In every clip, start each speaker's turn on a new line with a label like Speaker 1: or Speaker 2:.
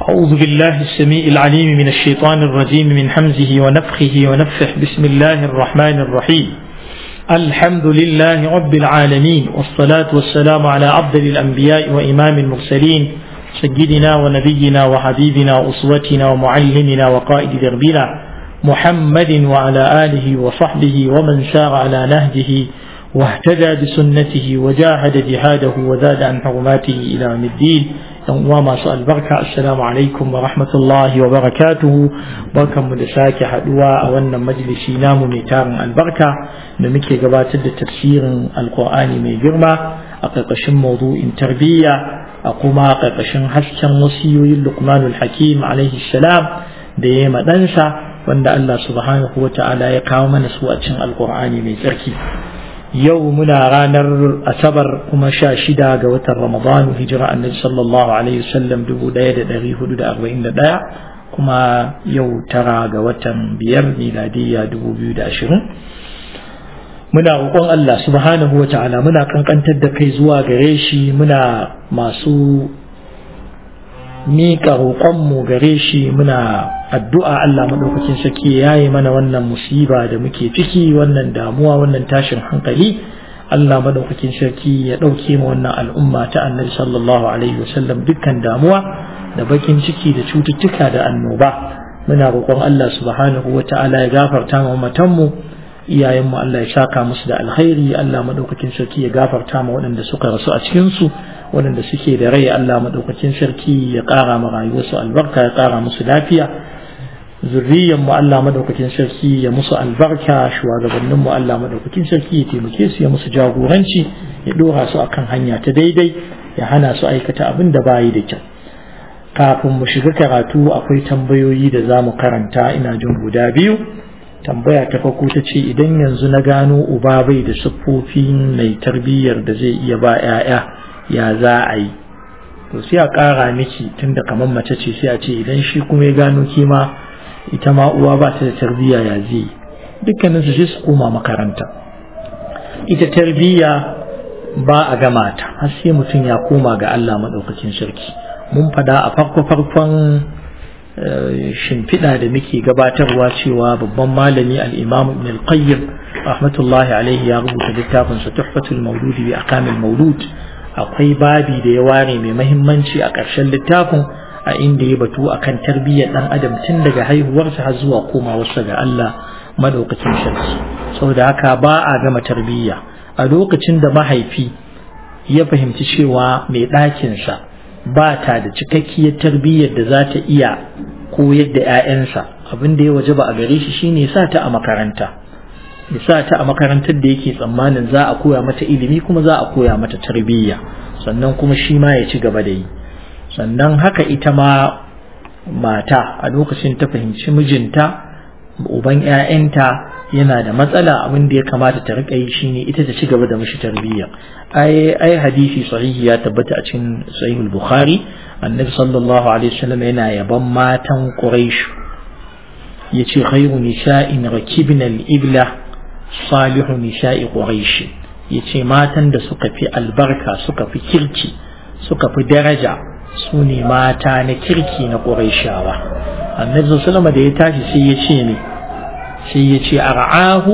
Speaker 1: أعوذ بالله السميع العليم من الشيطان الرجيم من حمزه ونفخه ونفخه. بسم الله الرحمن الرحيم. الحمد لله رب العالمين، والصلاة والسلام على أفضل الأنبياء وإمام المرسلين، سيدنا ونبينا وحبيبنا وأسوتنا ومعلمنا وقائد دربنا محمد وعلى آله وصحبه ومن سار على نهجه واهتدى بسنته وجاهد جهاده وزاد عن حرماته إلى يوم الدين. وما سؤال بركة. السلام عليكم ورحمة الله وبركاته. بركة مدساك حدوى أولنا مجلسي نام ميتار البركة نمكي قبات تفسير القرآن من جرمة أقرقش موضوع تربية أقوم أقرقش حسكا وصي لقمان الحكيم عليه السلام ديما ننسى وأن الله سبحانه وتعالى يقاوم نسوء القرآن من تركي. yau muna ranar asabar kuma 16 ga watan Ramadan hijira annabi sallallahu alaihi wasallam 1441 kuma yau 9 ga watan 5 miladiya 2020. muna roƙon Allah subhanahu wata'ala muna kankantar da kai zuwa gare shi, muna masu miƙa roƙonmu gare shi, muna addu'a Allah madaukakin sarki yayi mana wannan musiba da muke ciki, wannan damuwa, wannan tashin hankali. Allah madaukakin sarki ya dauke mu wannan al'umma ta Annabi sallallahu alaihi wasallam dukkan damuwa da bakin ciki da cututtuka da annoba. Muna roƙon Allah subhanahu wata'ala ya gafarta mu matanmu, iyayenmu Allah ya saka musu da alkhairi. Allah madaukakin sarki ya gafarta mu waɗanda suka rasu a cikin su, waɗanda suke da rai Allah madaukakin sarki ya ƙara ma rayuwarsu albarka, ya ƙara musu lafiya. zurriyan mu Allah madaukakin sarki ya musu albarka, shugabannin mu Allah madaukakin sarki ya taimake su, ya musu jagoranci, ya dora su akan hanya ta daidai, ya hana su aikata abin da bayi da kyau. Kafin mu shiga karatu akwai tambayoyi da zamu karanta, ina jin guda biyu. Tambaya ta farko ta ce, idan yanzu na gano uba bai da siffofin mai tarbiyyar da zai iya ba 'ya'ya, ya za a yi? To sai a ƙara miki, tunda kamar mace ce sai a ce idan shi kuma ya gano kima ita ma uwa ba ta da tarbiyya, ya zai? Dukkanin su sai su koma makaranta. Ita tarbiyya ba a gama ta har sai mutum ya koma ga Allah madaukakin sarki. Mun fada a farkon shimfiɗa da muke gabatarwa cewa babban malami al-Imam Ibn al-Qayyim rahmatullahi alaihi ya rubuta littafin sa Tuhfatul Mawlud bi Ahkamil Mawlud. Akwai babi da ya ware mai muhimmanci a ƙarshen littafin, a inda ya batu akan tarbiyyar dan adam tun daga haihuwarsa har zuwa komawarsa ga Allah madaukakin sarki. Saboda haka ba a gama tarbiyya. A lokacin da mahaifi ya fahimci cewa mai ɗakinsa ba ta da cikakkiyar tarbiyyar da za ta iya koyar da 'ya'yansa, abin da ya wajaba a gare shi shine ya sa ta a makaranta. Ya sa ta a makarantar da yake tsammanin za a koya mata ilimi kuma za a koya mata tarbiyya, sannan kuma shi ma ya ci gaba da yi. Sannan haka ita ma mata a lokacin ta fahimci mijinta, uban 'ya'yanta yana da matsala, abin da ya kamata ta rika yi shine ita ta ci gaba da mishi tarbiyya. ai hadisi sahihi ya tabbata a cikin sahihul bukhari, annabi sallallahu alaihi wasallam yana yaban matan quraish, yace khayru nisa'in rakibna al-ibla salihu nisa'i quraish. Yace matan da suka fi albarka, suka fi kirki, suka fi daraja, su ne mata na kirki na quraishawa. Annabi sallallahu alaihi wasallam da ya tashi sai ya ce ne, sai ya ce ar'ahu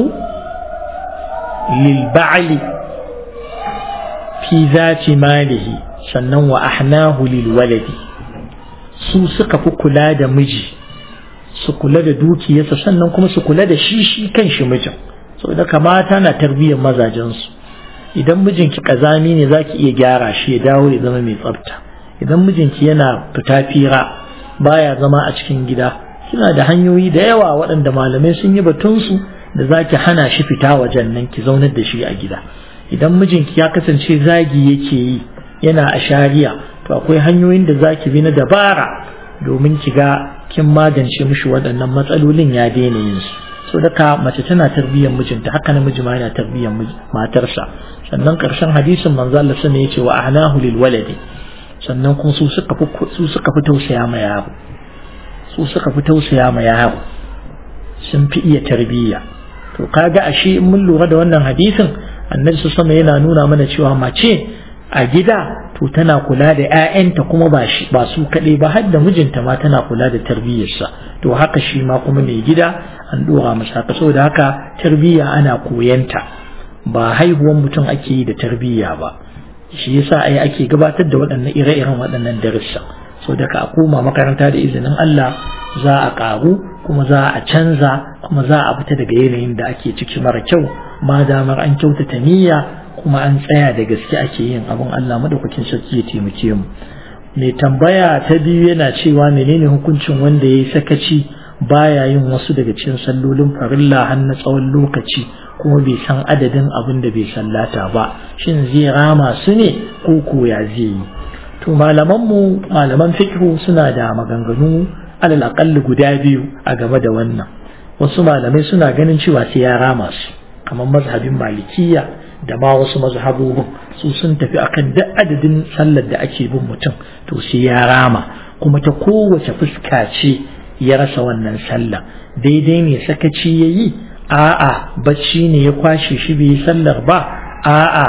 Speaker 1: lil ba'li fi zati malihi, sannan wa ahnahu lil waladi. Su suka fi kula da miji, su kula da dukiyarsa, sannan kuma su kula da shi kanshi mijin. Saboda kamata na tarbiyyar mazajensu. Idan mijinki kazami ne zaki iya gyara shi ya dawo ya zama mai tsafta. Idan mijinki yana fita fira baya zama a cikin gida, kina da hanyoyi da yawa waɗanda malamai sun yi batunsu da zaki hana shi fita wajen nan, ki zaunar da shi a gida. Idan mijinki ya kasance zagi yake yi, yana a shari'a, to akwai hanyoyin da zaki bi na dabara domin ki ga kin magance mishi waɗannan matsalolin, ya daina yin su. So daga mace tana tarbiyyar mijinta, haka namiji ma yana tarbiyyar matarsa. Sannan ƙarshen hadisin manzo Allah sallallahu alaihi wasallam yace wa ahnahu lil waladi. Sannan kuma su suka fi tausaya ma yaro. Su suka fi tausaya ma yaro, sun fi iya tarbiyya. To kaga ashe in mun lura da wannan hadisin, annabi sallallahu alaihi wasallam yana nuna mana cewa mace a gida to tana kula da 'ya'yanta kuma ba su kaɗai ba har da mijinta ma tana kula da tarbiyyarsa. To haka shi ma kuma mai gida an ɗora masa haka. Saboda haka tarbiyya ana koyanta, ba haihuwan mutum ake yi da tarbiyya ba. Shi yasa ai ake gabatar da waɗannan ire-iren waɗannan darussa. Saboda ka a koma makaranta da izinin Allah za a ƙaru kuma za a canza kuma za a fita daga yanayin da ake ciki mara kyau, ma damar an kyautata niyya kuma an tsaya da gaske ake yin abin. Allah madaukakin sarki ya taimake mu. Mai tambaya ta biyu yana cewa menene hukuncin wanda ya yi sakaci baya yin wasu daga cikin sallolin farilla har na tsawon lokaci kuma bai san adadin abin da bai sallata ba, shin zai rama su ne ko koya zai yi? To malaman fiqh suna da maganganu alal aqall guda biyu a game da wannan. Wasu malamai suna ganin cewa sai ya rama su, kamar mazhabin Malikiyya da ma wasu mazhabobin su sun tafi akan duk adadin sallar da ake bin mutum to sai ya rama, kuma ta kowace fuska ce ya rasa wannan sallah. Daidai ne sakaci yayi, a'a bacci ne ya kwashe shi bai sallar ba, a'a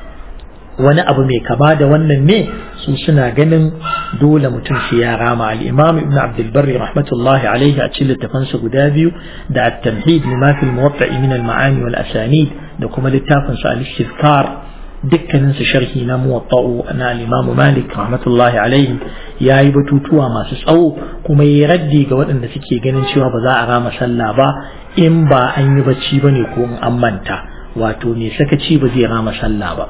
Speaker 1: wani abu mai kama da wannan ne, su suna ganin dole mutum sai ya rama. Al-Imam Ibn Abdul Barri rahmatullahi alaihi a cikin littafansa guda biyu da At-Tamhid lima fil Muwatta' min al-Ma'ani wal Asanid da kuma littafinsa Al-Istizkar, dukkanin su sharhi na Muwatta' na al-Imam Malik rahmatullahi alaihi, yayi batutuwa masu tsawo kuma yayi raddi ga waɗanda suke ganin cewa ba za a rama sallah ba in ba an yi bacci bane ko in an manta, wato ne sakaci ba zai rama sallah ba.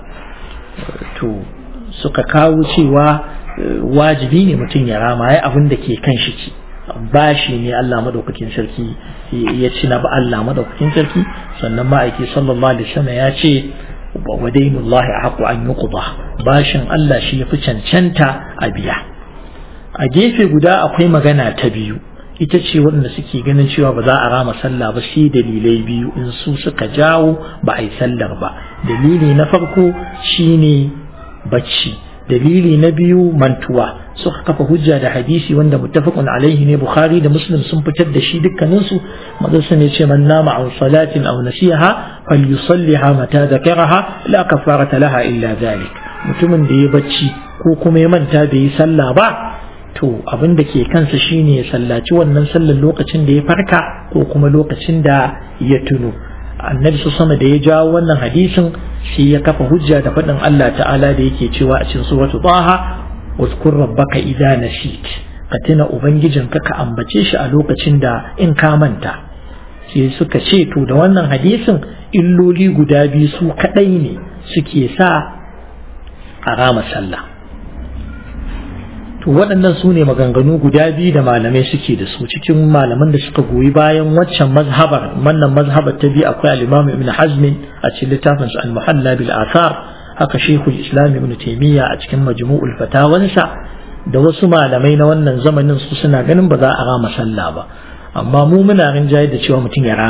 Speaker 1: To suka kawo cewa wajibi ne mutum ya rama, ya abin da ke kan shi ci bashi ne Allah madaukakin sarki ya ci na ba Allah madaukakin sarki. Sannan ma'aiki sallallahu alaihi wasallam ya ce wa dainullahi ahqqu an yuqda, bashin Allah shi yafi cancanta a biya. A gefe guda akwai magana ta biyu, ita ce waɗanda suke ganin cewa ba za a rama sallah ba sai dalilai biyu in su suka jawo ba a yi sallar ba. Dalili na farko shine bacci, dalili na biyu mantuwa. Suka kafa hujja da hadisi wanda muttafaqun alaihi ne, Bukhari da Muslim sun fitar da shi dukkanin su. Manzo sun ce man nama an salatin aw nasiha falyusalliha mata dhakaraha la kafarata laha illa dhalik. Mutumin da ya bacci ko kuma ya manta bai yi sallah ba, to abin da ke kansa shine ya sallaci wannan sallar lokacin da ya farka ko kuma lokacin da ya tuno. Annabi sama da ya jawo wannan hadisin shi ya kafa hujja da faɗin Allah ta'ala da yake cewa a cikin suratul Taha, wazkur rabbaka idza nasit, ka tuna ubangijinka ka ambace shi a lokacin da in ka manta. Sai suka ce to da wannan hadisin illoli guda biyu su kadai ne suke sa a rama sallah. Waɗannan su ne maganganu guda biyu da malamai suke da su. Cikin malaman da suka goyi bayan waccan mazhabar, wannan mazhabar ta biyu akwai al-Imam Ibn Hazm a cikin littafin sa Al-Muhalla bil Athar, haka Sheikhul Islam Ibn Taymiyyah a cikin Majmu'ul Fatawansa, da wasu malamai na wannan zamanin su suna ganin ba za a rama sallah ba. Amma mu muna rinjaye da cewa mutum ya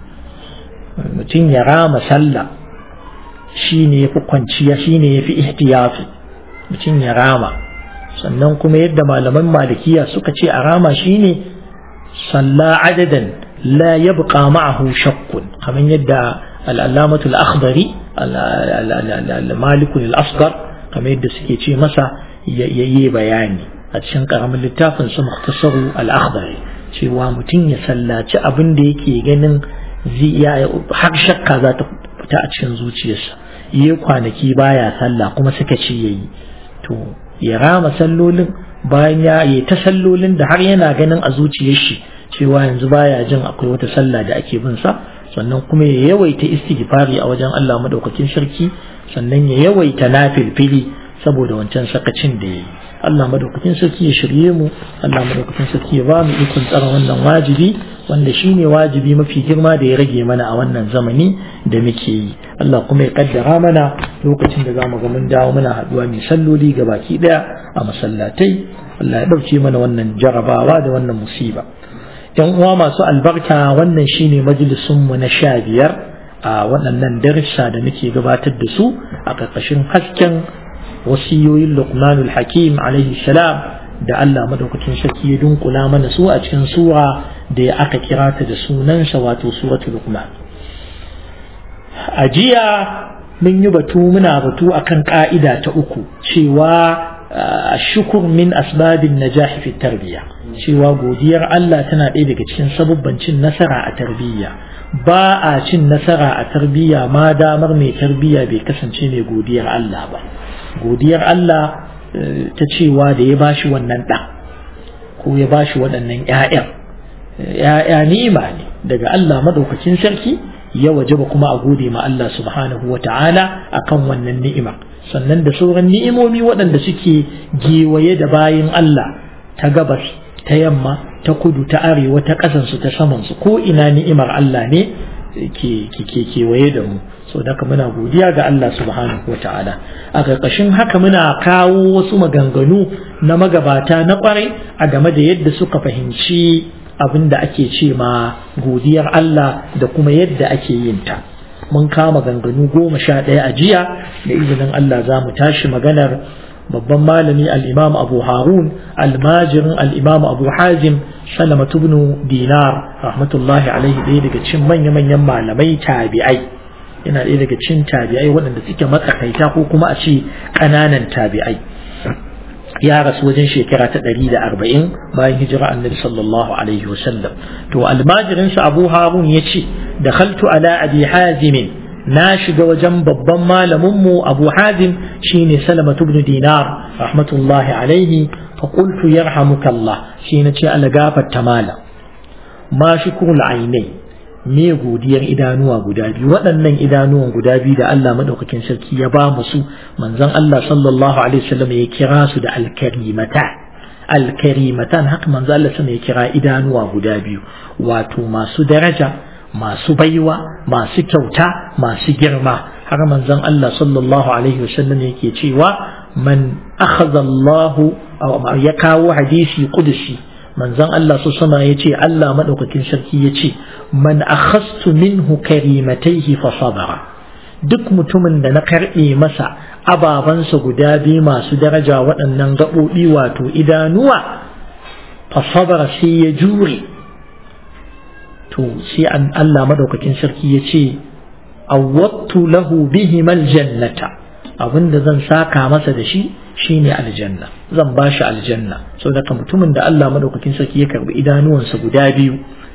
Speaker 1: rama sallah shine yafi kwanciya, shine yafi ihtiyati, mutum ya rama. Sannan kuma yadda malaman malikiya suka ce a rama shine salla adadan la yabqa ma'ahu shakkun, kamar yadda al-Allamatul Akhdari al-Malikul Asghar kamar yadda suke ce masa yayi bayani a cikin karamin littafin sa Mukhtasaru al-Akhdari, cewa mutum ya sallaci abin da yake ganin har shakka za ta fita a cikin zuciyarsa, yayi kwanaki baya sallah kuma suka ce yayi, to ya rama sallolin bayan ya yi ta sallolin da har yana ganin a zuciyar shi cewa yanzu baya jin akwai wata sallah da ake bin sa. Sannan kuma ya yawaita istighfari a wajen Allah madaukakin sarki, sannan ya yawaita nafilfili saboda wancan sakacin da yayi. Allah madaukakin sarki ya shirye mu, Allah madaukakin sarki ya ba mu ikon tsara wannan wajibi, wanda shine wajibi mafi girma da ya rage mana a wannan zamani da muke yi. Allah kuma ya kaddara mana lokacin da zamu ga mun dawo muna haduwa mai salloli gabaki daya a masallatai. Allah ya dauke mana wannan jarabawa da wannan musiba. Yan uwa masu albarka, wannan shine majalisun mu na 15 a waɗannan darussa da muke gabatar da su a ƙarƙashin hasken wasiyoyin Luqmanul Hakim alaihi salam da Allah madaukakin sarki ya dunkula mana su a cikin sura da ya aka kira ta da sunansa, wato suratul Luqman. A jiya mun yi muna batu akan ka'ida ta uku cewa shukur min asbabin najah fi tarbiyya, cewa godiyar Allah tana ɗaya daga cikin sabubban cin nasara a tarbiyya. Ba a cin nasara a tarbiyya ma damar mai tarbiyya bai kasance mai godiyar Allah ba. Godiyar Allah ta cewa da ya bashi wannan ɗan ko ya bashi waɗannan ‘ya'ya ni'ima ne daga Allah madaukakin sarki, ya wajaba kuma a gode ma Allah subhanahu wa ta'ala akan wannan ni'ima. Sannan da sauran ni'imomi waɗanda suke gewaye da bayin Allah ta gabas, ta yamma, ta kudu, ta arewa, ta ƙasansu, ta samansu, ko ina ni'imar Allah ne ke kewaye da mu. So da muna godiya ga Allah subhanahu wa ta'ala. A ƙarƙashin haka muna kawo wasu maganganu na magabata na ƙwarai a game da yadda suka fahimci abin da ake ce ma godiyar Allah da kuma yadda ake yin ta. Mun kama maganganu 11 a jiya, da izinin Allah za mu tashi maganar babban malami al-Imam Abu Harun almajirin al-Imam Abu Hazim Salamah ibn Dinar rahmatullahi alaihi, ɗaya daga cikin manya-manyan malamai tabi'ai, yana ɗaya daga cikin tabi'ai waɗanda suke matsakaita ko kuma a ce ƙananan tabi'ai. Ya rasu wajen shekara ta 140 bayan hijira annabi sallallahu alaihi wasallam. To almajirinsa Abu Harun ya ce, dakhaltu ala Abi Hazim, na shiga wajen babban malaminmu Abu Hazim shine Salamah ibn Dinar rahmatullahi alaihi, fa qultu yarhamuka Allah, shi na ce Allah gafarta malam, ma shukrul ainai, me godiyar idanuwa guda biyu, waɗannan idanuwan guda biyu da Allah madaukakin sarki ya ba mu su, manzon Allah sallallahu alaihi wasallam ya kira su da alkarimatan, haka manzon Allah sama ya kira idanuwa guda biyu, wato masu daraja, masu baiwa, masu kyauta, masu girma. Har manzon Allah sallallahu alaihi wasallam yake cewa man akhadha Allahu, ya kawo hadisi qudusi, manzon Allah su sama ya ce, Allah maɗaukakin sarki ya ce, man akhastu minhu karimataihi fa sabara, duk mutumin da na karɓe masa ababansa guda biyu masu daraja, waɗannan gaɓoɓi wato idanuwa, fa sabara sai ya jure, to sai Allah maɗaukakin sarki ya ce, awwattu lahu bihimal jannata, abinda zan saka masa da shi shine aljanna, zan bashi aljanna. Saboda mutumin da Allah madaukakin sarki ya karbi idanuwansa guda biyu,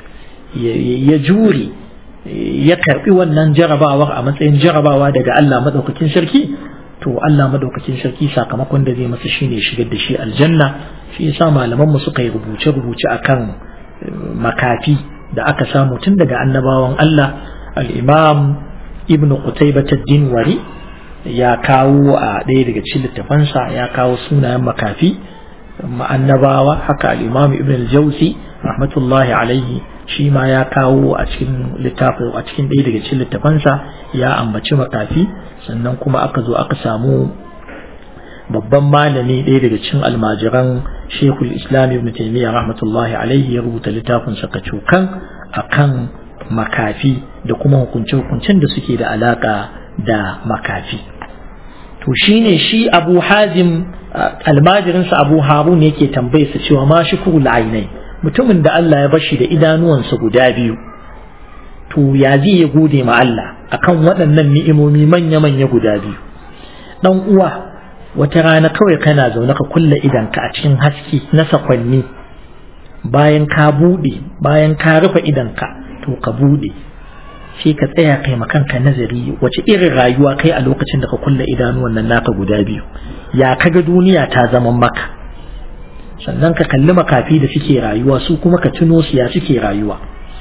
Speaker 1: ya jure, ya karbi wannan jarabawar a matsayin jarabawa daga Allah madaukakin sarki, to Allah madaukakin sarki sakamakon da zai masa shine shigar da shi aljanna. Shi yasa malaman mu suka yi rubuce akan makafi da aka samu tun daga annabawan Allah. Al-Imam Ibn Qutaybah ad-Dinwari ya kawo a ɗaya daga cikin littafansa, ya kawo sunayen makafi annabawa. Haka al-Imam Ibn al-Jawzi rahmatullahi alaihi shi ma ya kawo a cikin littafin, a cikin ɗaya daga cikin littafansa ya ambaci makafi. Sannan kuma aka zo aka samu babban malami, ɗaya daga cikin almajiran Sheikhul Islam Ibn Taymiyyah rahmatullahi alaihi, ya rubuta littafin sa kacokan akan makafi da kuma hukunce-hukuncen da suke da alaka da makafi. To shine shi Abu Hazim almajirinsa Abu Harun yake tambayarsa cewa ma shukrul ainai, mutumin da Allah ya bashi da idanuwansa guda biyu, to ya zai ya gode ma Allah akan waɗannan ni'imomi manya-manya guda biyu. Dan uwa, wata rana kawai kana zaune ka kulle idanka a cikin haske na sakwanni, bayan ka rufe idanka to ka bude, sai ka tsaya kai makanka nazari wace irin rayuwa kai a lokacin da ka kulle idanuwan nan naka guda biyu, ya kaga duniya ta zama maka. Sannan ka kalli makafi da suke rayuwa, su kuma ka tuno su ya suke rayuwa,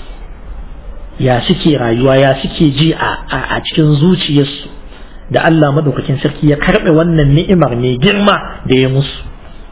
Speaker 1: ya suke ji a cikin zuciyarsu da Allah madaukakin sarki ya karbe wannan ni'imar mai girma da ya musu.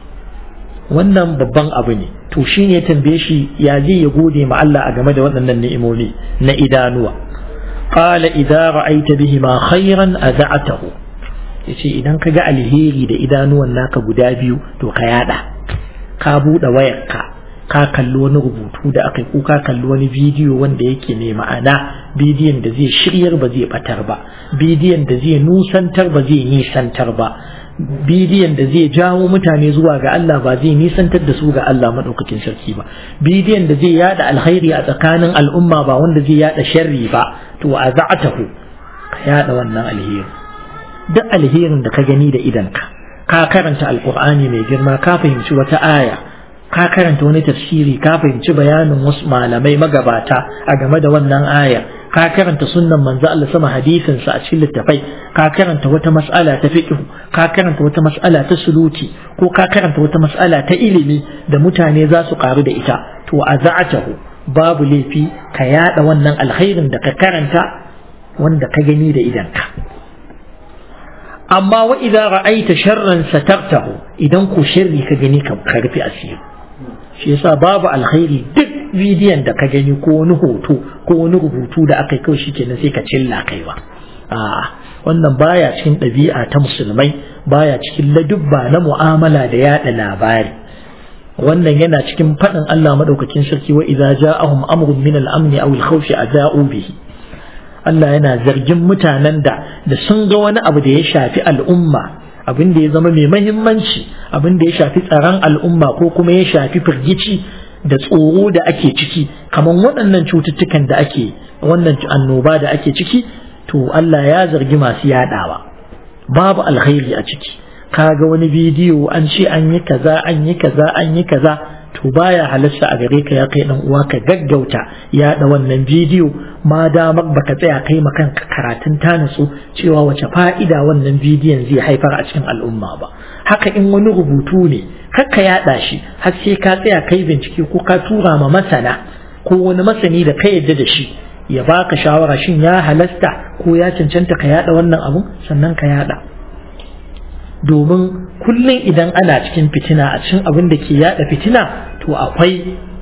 Speaker 1: Wannan babban abu ne. To shine ya tambaye shi ya zai ya gode ma Allah a game da waɗannan ni'imomi na idanuwa. Qala idza ra'aita bihima khairan aza'atahu, yace idan ka ga alheri da idanuwan naka guda biyu to ka yada, ka bude wayarka, ka kalli wani rubutu da aka yi, ko ka kalli wani bidiyo wanda yake mai ma'ana, bidiyon da zai shiryar ba zai batar ba, bidiyon da zai nusantar ba zai nisantar ba, bidiyon da zai jawo mutane zuwa ga Allah ba zai nisantar da su ga Allah madaukakin sarki ba, bidiyon da zai yada alkhairi a tsakanin al'umma ba wanda zai yada sharri ba, to aza'atahu, ka yada wannan alheri. duk alherin da ka gani da idanka, ka karanta alqur'ani mai girma, ka fahimci wata aya, ka karanta wani tafsiri, ka fahimci bayanin wasu malamai magabata a game da wannan aya, ka karanta sunnan manzo Allah sama hadisin sa a cikin littafai, ka karanta wata mas'ala ta fiqh, ka karanta wata mas'ala ta suluki, ko ka karanta wata mas'ala ta ilimi da mutane za su karu da ita, to aza'atahu babu laifi ka yada wannan alkhairin da ka karanta wanda ka gani da idanka. amma wa idza ra'aita sharran satartahu, idan ko sharri ka gani ka rufe asiri. shi yasa babu alkhairi duk bidiyon da ka gani ko wani hoto ko wani rubutu da aka yi kawai shikenan sai ka cilla kaiwa. a'a wannan baya cikin ɗabi'a ta musulmai, baya cikin ladubba na mu'amala da yada labari. wannan yana cikin faɗin Allah madaukakin sarki wa idza ja'ahum amrun min al-amn aw al-khawf adha'u bihi. Allah yana zargin mutanen da sun ga wani abu da ya shafi al'umma, abin da ya zama mai mahimmanci, abin da ya shafi tsaron al'umma ko kuma ya shafi firgici da tsoro da ake ciki, kamar waɗannan cututtukan da ake, wannan annoba da ake ciki, to Allah ya zargi masu yaɗawa. Babu alkhairi a ciki. Kaga wani bidiyo an ce an yi kaza an yi kaza an yi kaza, to baya halasta a gare ka ya kai dan uwa ka gaggauta yaɗa wannan bidiyo, ma damar baka tsaya kai makan karatun tanasu cewa wace fa'ida wannan bidiyon zai haifar a cikin al'umma ba. Haka in wani rubutu ne kakka yaɗa shi har sai ka tsaya kai bincike ko ka tura ma masana ko wani masani da ka yadda da shi ya baka shawara shin ya halasta ko ya cancanta ka yaɗa wannan abun, sannan ka yaɗa. domin kullum idan ana cikin fitina, a cikin abin da ke yada fitina, to akwai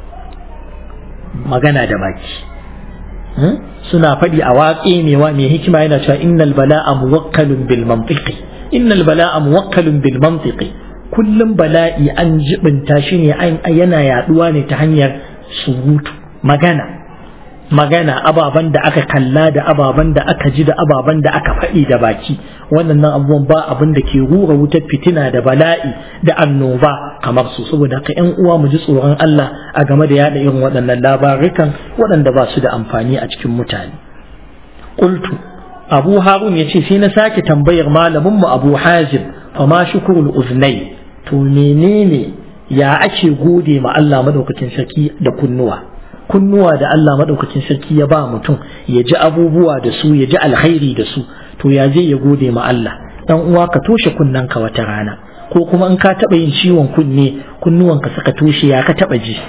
Speaker 1: magana da baki. Suna faɗi a waƙe mai hikima yana cewa innal bala'a muwakkalun bil mantiqi, innal bala'a muwakkalun bil mantiqi. Kullum bala'i an jibinta shi ne yana yaduwa ne ta hanyar surutu, magana ababen da aka kalla da ababen da aka ji da ababen da aka faɗi da baki. Wannan abubuwan ba abin da ke rura wutar fitina da bala'i da annoba kamar su. Saboda haka ƴan uwa mu ji tsoron Allah a game da yada irin waɗannan labarukan waɗanda ba su da amfani a cikin mutane. Qultu, Abu Harun yace sai na sake tambayar malamin mu Abu Hazim, fa ma shukrul uznai, to menene ya ake gode ma Allah madaukakin sarki da kunnuwa da Allah madaukakin sarki ya ba mutum ya ji abubuwa da su, ya ji alkhairi da su, to ya je ya gode ma Allah. Dan uwa ka toshe kunnanka wata rana, ko kuma in ka taba yin ciwon kunnuwanka suka toshe, ya ka taba ji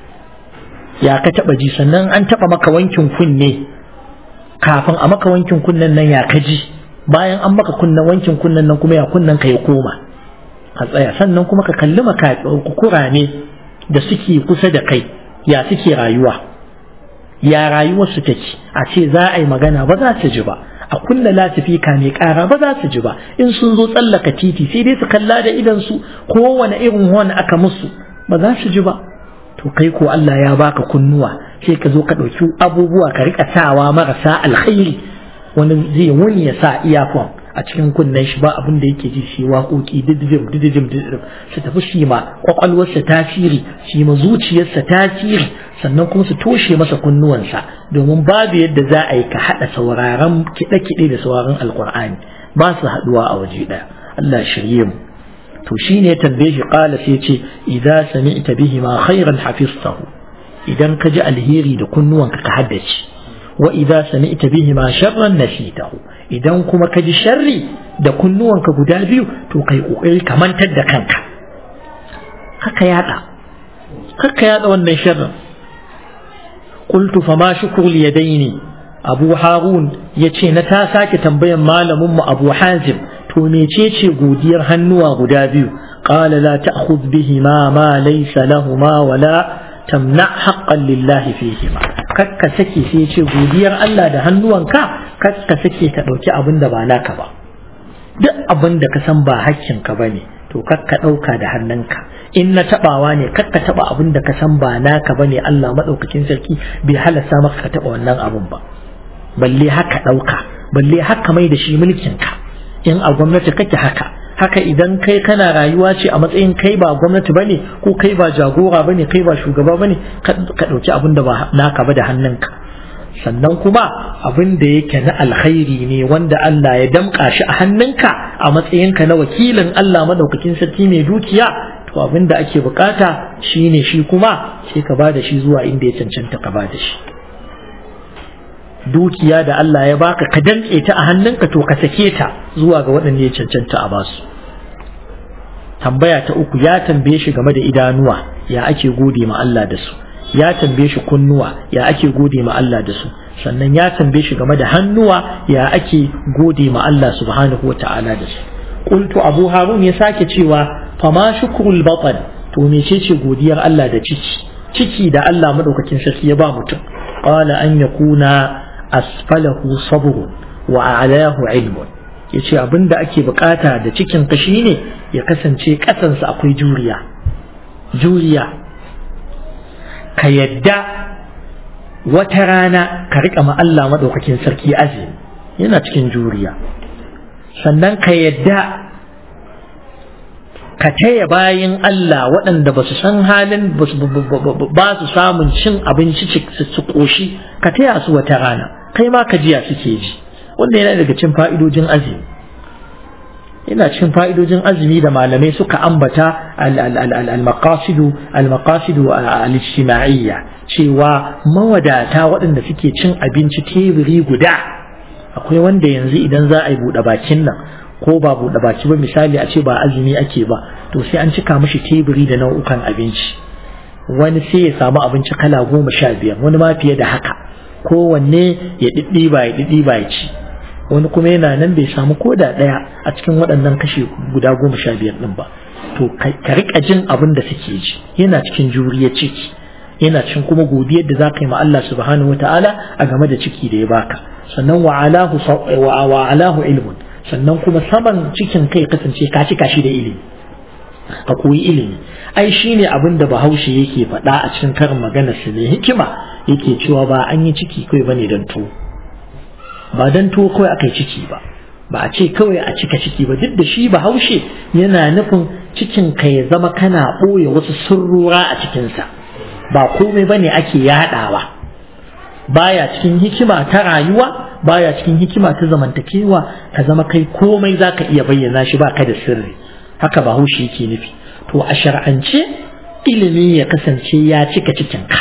Speaker 1: sannan an taba maka wankin kunne, kafin a maka wankin kunnen nan ya ka ji, bayan an maka wankin kunnen nan kuma ya kunnanka ya koma. A tsaya sannan kuma ka kalli kurame da suke kusa da kai, ya suke rayuwa, ya rayuwarsu take. A ce za a yi magana ba za su ji ba, a kulla lasifika mai ƙara ba za su ji ba, in sun zo tsallaka titi sai dai su kalla da idansu, kowane irin wani aka musu ba za su ji ba. To kai ko Allah ya baka kunnuwa, sai ka zo ka ɗauki abubuwa ka riƙa sawa marasa alkhairi. Wani zai wuni ya sa iyafon a cikin kunnen shi, ba abin da yake ji shi waƙoƙi didim su tafi shi ma kwakwalwarsa tasiri, shi ma zuciyarsa tasiri, sannan kuma su toshe masa kunnuwansa, domin babu yadda za a yi ka haɗa sauraron kiɗe-kiɗe da sauraron alƙur'ani, ba su haɗuwa a waje ɗaya. Allah shirye mu. To shi ne tambaye shi, ƙala sai ce idza sami'ta bihi ma khairan hafiztahu, idan ka ji alheri da kunnuwanka ka haddace, wa idza sami'ta bihi ma sharran nasitahu, idan kuma ka ji sharri da kunnuwanka guda biyu, to kai kokari ka mantar da kanka, haka yada wannan sharrin. Qultu fa ma shukrul yadaini, Abu Harun yace na ta sake tambayan malamin mu Abu Hazim, to mecece godiyar hannuwa guda biyu? Qala la ta'khudh bihima ma laysa lahumma wala tamna haqqan lillahi fihima. Kakka sake sai ya ce godiyar Allah da hannuwanka, kakka sake ka ɗauki abin da ba naka ba. Duk abin da ka san ba hakkinka ba ne, to kakka ɗauka da hannunka. In na taɓawa ne, kakka taɓa abin da ka san ba naka ba ne, Allah maɗaukakin sarki bai halasta maka ka taɓa wannan abin ba. Balle haka ɗauka, balle haka mai da shi mulkinka. In a gwamnati kake haka idan kai kana rayuwa ce a matsayin kai ba gwamnati bane, ko kai ba jagora bane, kai ba shugaba bane, ka dauki abin da ba naka ba da hannunka. sannan kuma abin da yake na alkhairi ne wanda Allah ya damƙa shi a hannunka a matsayinka na wakilin Allah madaukakin sarki mai dukiya, to abin da ake bukata shine shi kuma sai ka bada shi zuwa inda ya cancanta ka bada shi. Dukiya da Allah ya baka ka damƙe ta a hannunka, to ka sake ta zuwa ga waɗanda ya cancanta a basu. Tambaya ta uku, ya tambaye shi game da idanuwa, ya ake gode ma Allah da su. Ya tambaye shi kunnuwa, ya ake gode ma Allah da su. Sannan ya tambaye shi game da hannuwa, ya ake gode ma Allah subhanahu wa ta'ala da su. Qultu Abu Harun ya sake cewa fama shukrul batan, to mecece godiyar Allah da ciki da Allah madaukakin sarki ya ba mutum. Qala an yakuna asfalahu sabrun wa a'lahu ilmun. Yace abinda ake bukata da cikin ka shine ya kasance kasansa akwai juriya ka yadda wata rana ka rika ma Allah madaukakin sarki azumi, yana cikin juriya. Sannan ka yadda ka taya bayin Allah waɗanda ba su san halin ba su samun cin abinci su ƙoshi, ka taya su wata rana, kai ma ka jiya suke ji. Wanda yana daga cin fa'idojin azumi, yana cikin fa'idojin azumi da malamai suka ambata al-maqasidu al-ijtima'iyya, cewa mawadata waɗanda suke cin abinci teburi guda. Akwai wanda yanzu idan za a yi buɗe bakin nan, ko ba buɗe baki ba, misali a ce ba azumi ake ba, to sai an cika mashi teburi da nau'ukan abinci. Wani sai ya samu abinci kala 15, wani ma fiye da haka, kowanne ya ɗiɗɗiba ya ci. Wani kuma yana nan bai samu koda ɗaya a cikin waɗannan kashe guda 15 ɗin ba. To ka riƙa jin abin da suke ji, yana cikin juriya ciki, yana cikin kuma godiyar da za ka yi ma Allah subhanahu wa ta'ala a game da ciki da ya baka. Sannan wa alahu ilmun, sannan kuma saman cikin kai kasance ka cika shi da ilimi, ka koyi ilimi. Ai shine abin da Bahaushe yake faɗa a cikin karin maganar sa ne hikima, yake cewa ba an yi ciki kai bane dan tuwo, ba dan tuwo kawai akai ciki ba, ba a ce kawai a cika ciki ba. Duk da shi Bahaushe yana nufin cikin ka ya zama kana ɓoye wasu sirrura a cikinsa, ba komai bane ake yaɗawa. Baya cikin hikima ta rayuwa, baya cikin hikima ta zamantakewa ka zama kai komai zaka iya bayyana shi ba ka da sirri. Haka Bahaushe yake nufi. To a shar'ance ilimi ya kasance ya cika cikinka.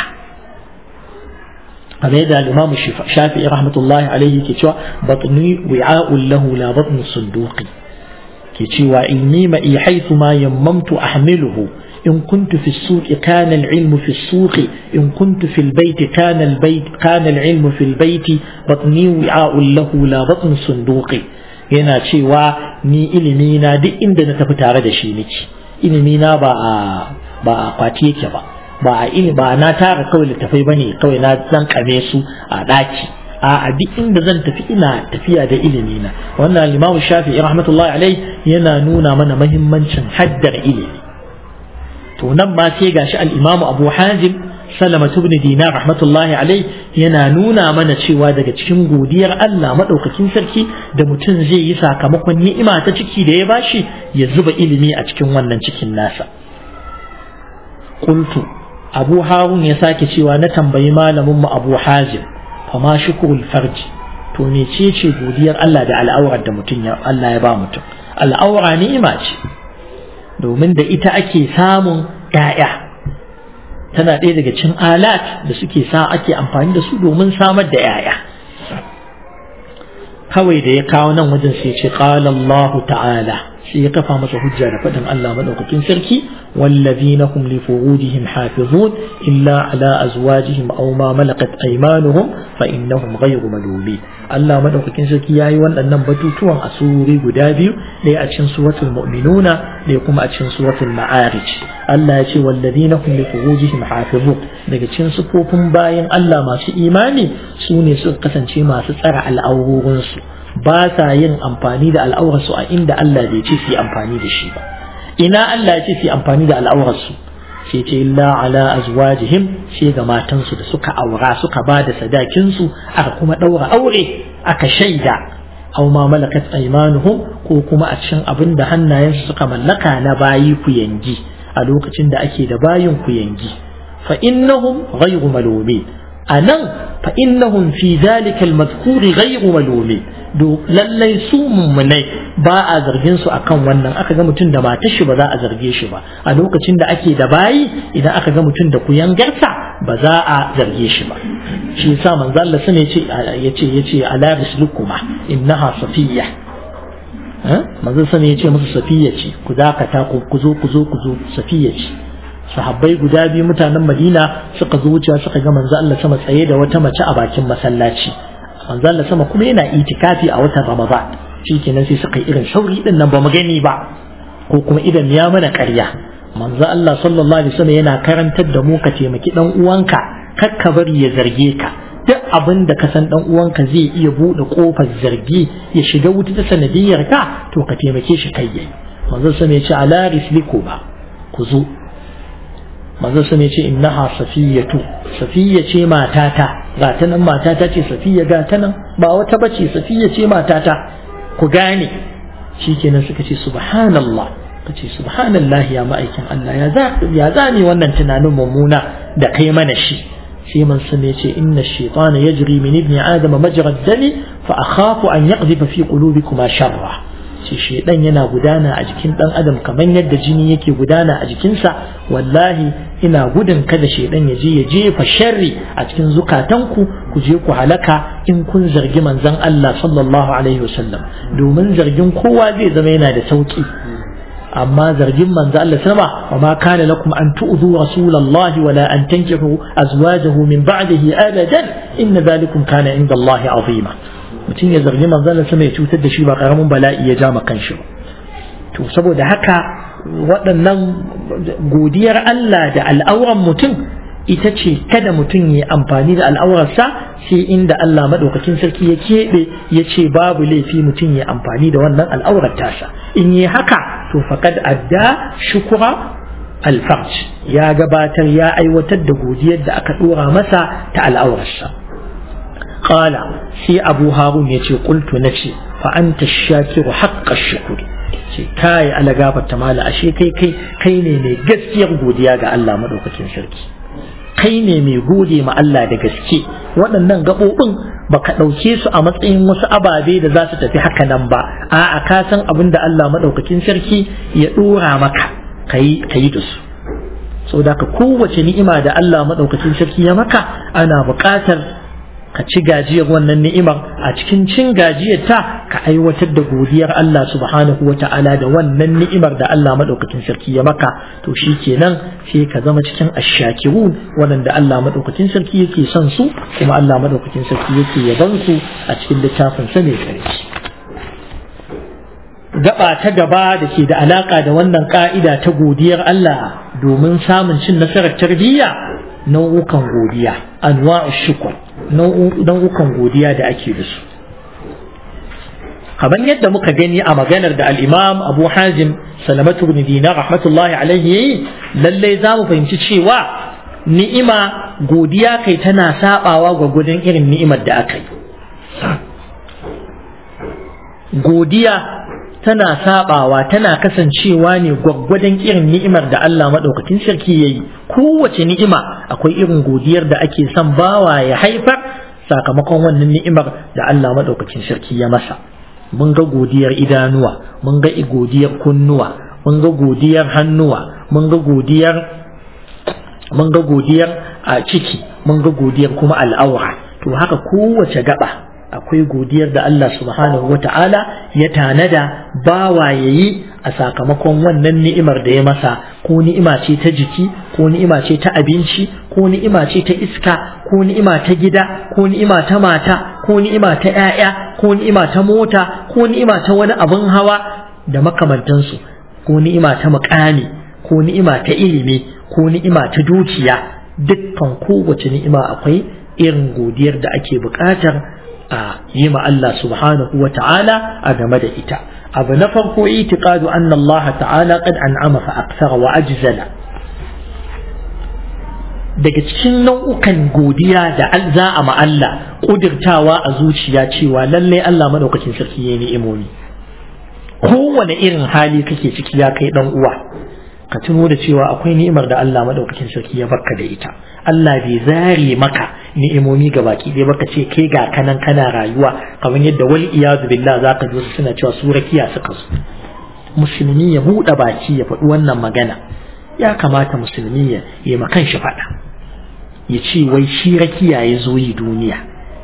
Speaker 1: kamar yadda al-Imam Shafi'i rahmatullahi alaihi ke cewa batni wi'a'un lahu la batnu sunduqi, ke cewa inni ma'i haythu ma yammamtu ahmiluhu in kuntu fi as-suq kana al-ilmu fi as-suq in kuntu fi al-bayt kana al-bayt kana al-ilmu fi al-bayt batni wi'a'un lahu la batnu sunduqi. Yana cewa ni ilimi na duk inda na tafi tare da shi nake, ilimi na ba a kwati yake ba na tara kawai littafai bane kawai na zan kame su a daki, a duk inda zan tafi ina tafiya da ilimi na. Wannan Imam Shafi'i rahmatullahi alaihi yana nuna mana muhimmancin haddar ilimi. To nan ma sai gashi al-Imam Abu Hazim Salama ibn Dinar rahmatullahi alaihi yana nuna mana cewa daga cikin godiyar Allah madaukakin sarki da mutum zai yi sakamakon ni'ima ta ciki da ya bashi, ya zuba ilimi a cikin wannan cikin nasa. Qultu Abu Harun ya sake cewa na tambayi malamin mu Abu Hazim fa ma shukrul farji, to mecece godiyar Allah da al'aurar da mutum Allah ya ba mutum. Al'aura ni'ima ce, domin da ita ake samun ƴaƴa, tana ɗaya daga cikin alat da ake amfani da su domin samar da ƴaƴa. Kawai da ya kawo nan wajen sai ce qala Allah ta'ala, sai ya kafa masa hujja da faɗin Allah madaukakin sarki wallazina hum li furujihim hafizun illa ala azwajihim aw ma malakat aymanuhum fa innahum ghayru malumin. Allah madaukakin sarki yayi waɗannan batutuwan a surori guda biyu, ɗaya a cikin suratul mu'minuna, ɗaya kuma a cikin suratul ma'arij. Allah ya ce wallazina hum li furujihim hafizun, daga cikin sufofin bayan Allah masu imani su ne suka kasance masu tsara al'aurorinsu, ba sa yin amfani da al'aurarsu a inda Allah bai ce su yi amfani da shi ba. Ina Allah ya ce su yi amfani da al'aurarsu? Sai ce illa ala azwajihim, sai ga matansu da suka aura suka ba da sadakinsu aka kuma ɗaura aure aka shaida, aw ma malakat aymanuhum, ko kuma a cikin abin da hannayensu suka mallaka na bayi ku yangi a lokacin da ake da bayin ku yangi, fa innahum ghayru malumin, anan fa innahum fi dhalika al-madhkuri ghayru malumin lallai su mummunai ba a zargin su akan wannan. Aka ga mutum da matar shi ba za a zarge shi ba, a lokacin da ake da bayi idan aka ga mutum da kuyangarsa ba za a zarge shi ba. shi yasa manzo Allah sun yace ala bislukuma innaha safiyya, manzo sun yace musu safiyya ce, ku dakata ku zo safiyya ce. Sahabbai guda biyu mutanen Madina suka zo wucewa suka ga manzo Allah sama tsaye da wata mace a bakin masallaci. Manzo Allah sama kuma yana itikafi a watan Ramadan. Shikenan sai suka yi irin sauri din nan ba mu gani ba, ko kuma idan ya mana ƙarya. Manzo Allah sallallahu alaihi wasallam yana karantar da mu ka taimaki dan uwanka, kar ka bari ya zarge ka. Duk abin da ka san dan uwanka zai iya bude kofar zargi ya shiga wuta ta sanadiyar ka, to ka taimake shi kai yayi. Manzo sun ya ce ala risliku ba, ku zo. Manzo sun ya ce innaha safiyatu, safiya ce matata, ga ta nan matata ce safiya, ga ta nan ba wata bace, safiya ce matata, ku gane. Shikenan suka ce subhanallah, kace subhanallah ya ma'aikin Allah, ya za ne wannan tunanin mummuna da kai mana shi. Sai man sun ya ce inna ash-shaytana yajri min ibni adama majra ad-dami fa akhafu an yaqdhifa fi qulubikuma sharra. ce shedan yana gudana a jikin dan adam kamar yadda jini yake gudana a jikinsa, wallahi ina gudun kada shedan ya jefa sharri a cikin zukatanku, ku je ku halaka in kun zargi manzon Allah sallallahu alaihi wasallam. Domin zargin kowa zai zama yana da sauki, amma zargin manzon Allah sallama wa ma kana lakum an tu'dhu rasulallahi wala an tankihu azwajahu min ba'dihi abadan inna dhalikum kana inda Allah azima. Mutum ya zargi manzon sama ya cutar da shi ba karamin bala'i ya ja makan shi. To saboda haka waɗannan godiyar Allah da al'auran mutum ita ce kada mutum ya amfani da al'aurarsa sai inda Allah madaukakin sarki ya keɓe ya ce babu laifi mutum ya amfani da wannan al'aurar tasa. In yi haka to faqad adda shukra al-farj, ya gabatar ya aiwatar da godiyar da aka dora masa ta al'aurarsa. قال سي أبو هارون يتي قلت نفسي فأنت الشاكر حق الشكر كاي على قابة تمالا أشي كيني مي قسير قوديا قال الله مدوكتين شركي كيني مي قودي ما الله دا قسكي waɗannan gaɓoɓin ba ka ɗauke su a matsayin wasu ababe da za su tafi haka nan ba, a'a ka san abin da Allah maɗaukakin sarki ya ɗora maka ka yi da su. Saboda ka kowace ni'ima da Allah maɗaukakin sarki ya maka ana buƙatar ka ci gajiyar wannan ni'imar, a cikin cin gajiyar ta ka aiwatar da godiyar Allah subhanahu wata'ala da wannan ni'imar da Allah madaukakin sarki ya maka, to shikenan sai ka zama cikin ashakirun wanda Allah madaukakin sarki yake son su, kuma Allah madaukakin sarki yake yaban su a cikin littafin sa mai tsarki. Gaba ta gaba da ke da alaka da wannan ka'ida ta godiyar Allah domin samun cin nasarar tarbiyya, nau'ukan godiya, anwa'u shukr, nau'ukan godiya da ake da su. Kamar yadda muka gani a maganar da al-Imam Abu Hazim Salamatu ibn Dinar rahmatullahi alaihi, lalle za mu fahimci cewa ni'ima godiya kai tana sabawa ga gudun irin ni'imar da aka yi. Godiya tana sabawa, tana kasancewa ne gwaggwadon irin ni'imar da Allah madaukakin sarki yayi. Kowace ni'ima akwai irin godiyar da ake son bawa ya haifar sakamakon wannan ni'imar da Allah madaukakin sarki ya masa. Mun ga godiyar idanuwa, mun ga godiyar kunnuwa, mun ga godiyar hannuwa, mun ga godiyar a ciki, mun ga godiyar kuma al'aura. To haka kowace gaba akwai godiyar da Allah subhanahu wata'ala ya tanada bawa yayi a sakamakon wannan ni'imar da ya masa, ko ni'ima ce ta jiki, ko ni'ima ce ta abinci, ko ni'ima ce ta iska, ko ni'ima ta gida, ko ni'ima ta mata, ko ni'ima ta 'ya'ya, ko ni'ima ta mota, ko ni'ima ta wani abin hawa da makamantansu, ko ni'ima ta muƙami, ko ni'ima ta ilimi, ko ni'ima ta dukiya. Dukkan kowace ni'ima akwai irin godiyar da ake buƙatar a yi ma Allah subhanahu wa ta'ala a game da ita. Abu na farko itiqadu anna Allah ta'ala qad an'ama fa akthara wa ajzala. Daga cikin nau'ukan godiya da za a ma Allah, kudirtawa a zuciya cewa lallai Allah madaukakin sarki ya ni'imomi. Kowane irin hali kake ciki ya kai dan uwa, ka tuno da cewa akwai ni'imar da Allah madaukakin sarki ya baka da ita Allah bai zare maka ni'imomi ga baki ɗaya baka ce kai ga kanan kana rayuwa kamar yadda wal iyadu billah zaka ji suna cewa su rakiya suka su musulmi ya buɗe baki ya faɗi wannan magana ya kamata musulmi ya yi makan shi faɗa ya ce wai shi rakiya ya zo yi duniya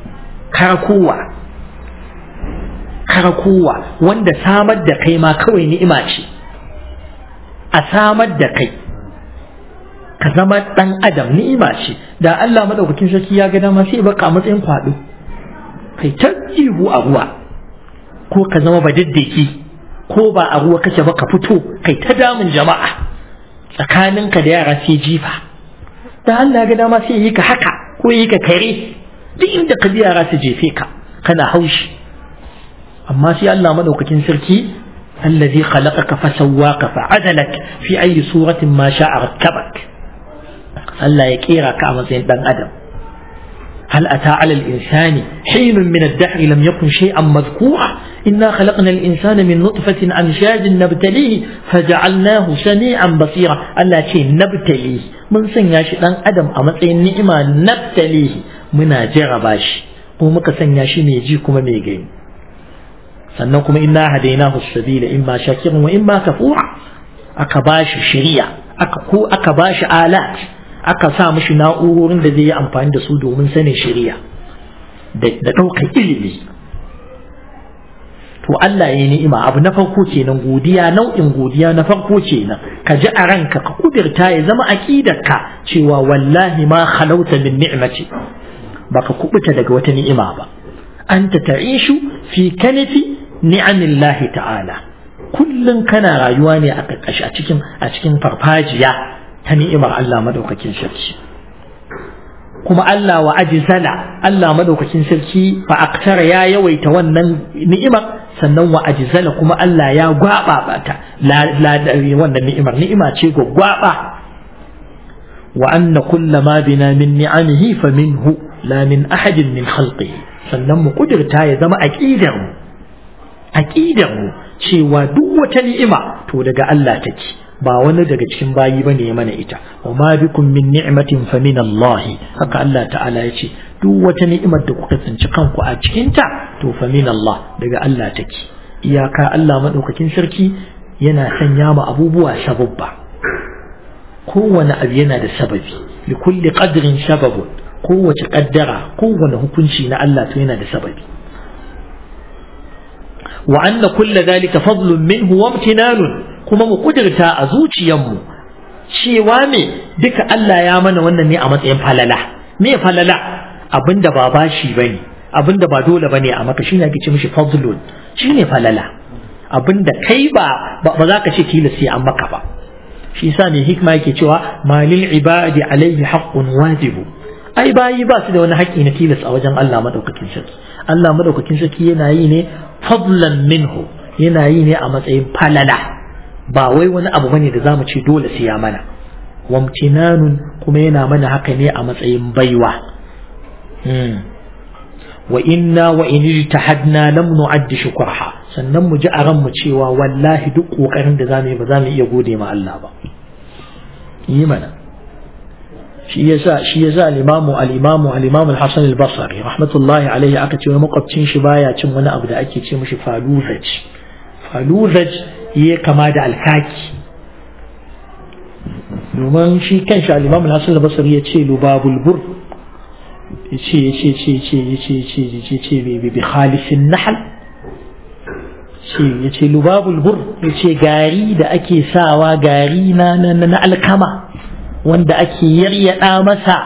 Speaker 1: karakowa wanda samar da kai ma kawai ni'ima ce a samar da kai ka zama ɗan adam ni'ima ce da Allah madaukakin sarki ya ga dama sai baka matsayin kwaɗo kai ta ihu a ruwa ko ka zama badiddiki ko ba a ruwa kake ba ka fito kai ta damun jama'a tsakaninka da yara sai jifa da Allah ga dama sai yi ka haka ko yi ka kare duk inda ka ji yara su jefe ka kana haushi amma sai Allah madaukakin sarki الذي خلقك فسواك فعدلك في أي صورة ما شاء ركبك ألا يكيرك أما زين دان أدم هل أتى على الإنسان حين من الدهر لم يكن شيئا مذكورا إنا خلقنا الإنسان من نطفة أمشاج نبتليه فجعلناه سميعا بصيرا ألا شيء نبتليه من سنياش دان أدم أما زين نعمة نبتليه منا جرباش ومك سنياش ميجيكم ميجين sannan kuma inna hadainahu as-sabila imma shakiran wa imma kafura aka bashi shari'a aka bashi alat aka sa mishi na'urorin da zai yi amfani da su domin sanin shari'a da daukar ilimi to Allah ya ni'ima abu na farko kenan godiya nau'in godiya na farko kenan ka ji a ranka ka kudirta ya zama aqidarka cewa wallahi ma khalauta min ni'mati baka kubuta daga wata ni'ima ba anta ta'ishu fi kanifi ni'amillahi ta'ala kullun kana rayuwa ne a cikin farfajiya ta ni'imar Allah madaukakin sarki kuma Allah wa ajzala Allah madaukakin sarki fa aktara ya yawaita wannan ni'imar sannan wa ajzala kuma Allah ya gwaba ta wannan ni'ima ce gwaggwaba wa anna kullama bina min ni'amihi faminhu la min ahadin min khalqihi sannan mu kudirta ya zama aqidar mu cewa duk wata ni'ima to daga Allah take ba wani daga cikin bayi bane ya mana ita wa ma bikum min ni'matin fa min Allah haka Allah ta'ala yace duk wata ni'imar da kuka tsinci kanku a cikin ta to fa min Allah daga Allah take iyaka Allah madaukakin sarki yana sanya mu abubuwa sababba kowane abu yana da sababi li kulli qadrin sababun kowace kaddara kowane hukunci na Allah to yana da sababi wa anna kulla dhalika fadlun minhu wa imtinanun kuma mu kudirta a zuciyarmu cewa me duka Allah ya mana wannan ne a matsayin falala me falala abinda ba bashi bane abinda ba dole bane a maka shine ake ce mishi fadlun shine falala abinda kai ba za ka ce tilas sai an maka ba shi yasa ne hikma yake cewa malil ibadi alaihi haqqun wajibu ai bayi ba su da wani haƙƙi na tilas a wajen Allah madaukakin sarki Allah madaukakin sarki yana yi ne fadlan minhu yana yi ne a matsayin falala ba wai wani abu bane da zamu ce dole sai ya mana wamtinanun kuma yana mana haka ne a matsayin baiwa wa inna wa in ijtahadna lam nu'addi shukraha sannan mu ji a ran mu cewa wallahi duk kokarin da zamu yi ba zamu iya gode ma Allah ba yi mana shi yasa al-imamu al-Hasan al-Basri rahmatullahi alaihi aka ce wani makwabcin shi baya cin wani abu da ake ce mishi faluzaj yayi kama da alkaki domin shi kanshi al-imamu al-Hasan al-Basri ya ce lubabul bur yace bi khalisin nahl yace lubabul bur yace gari da ake sawa gari na alkama wanda ake yaryada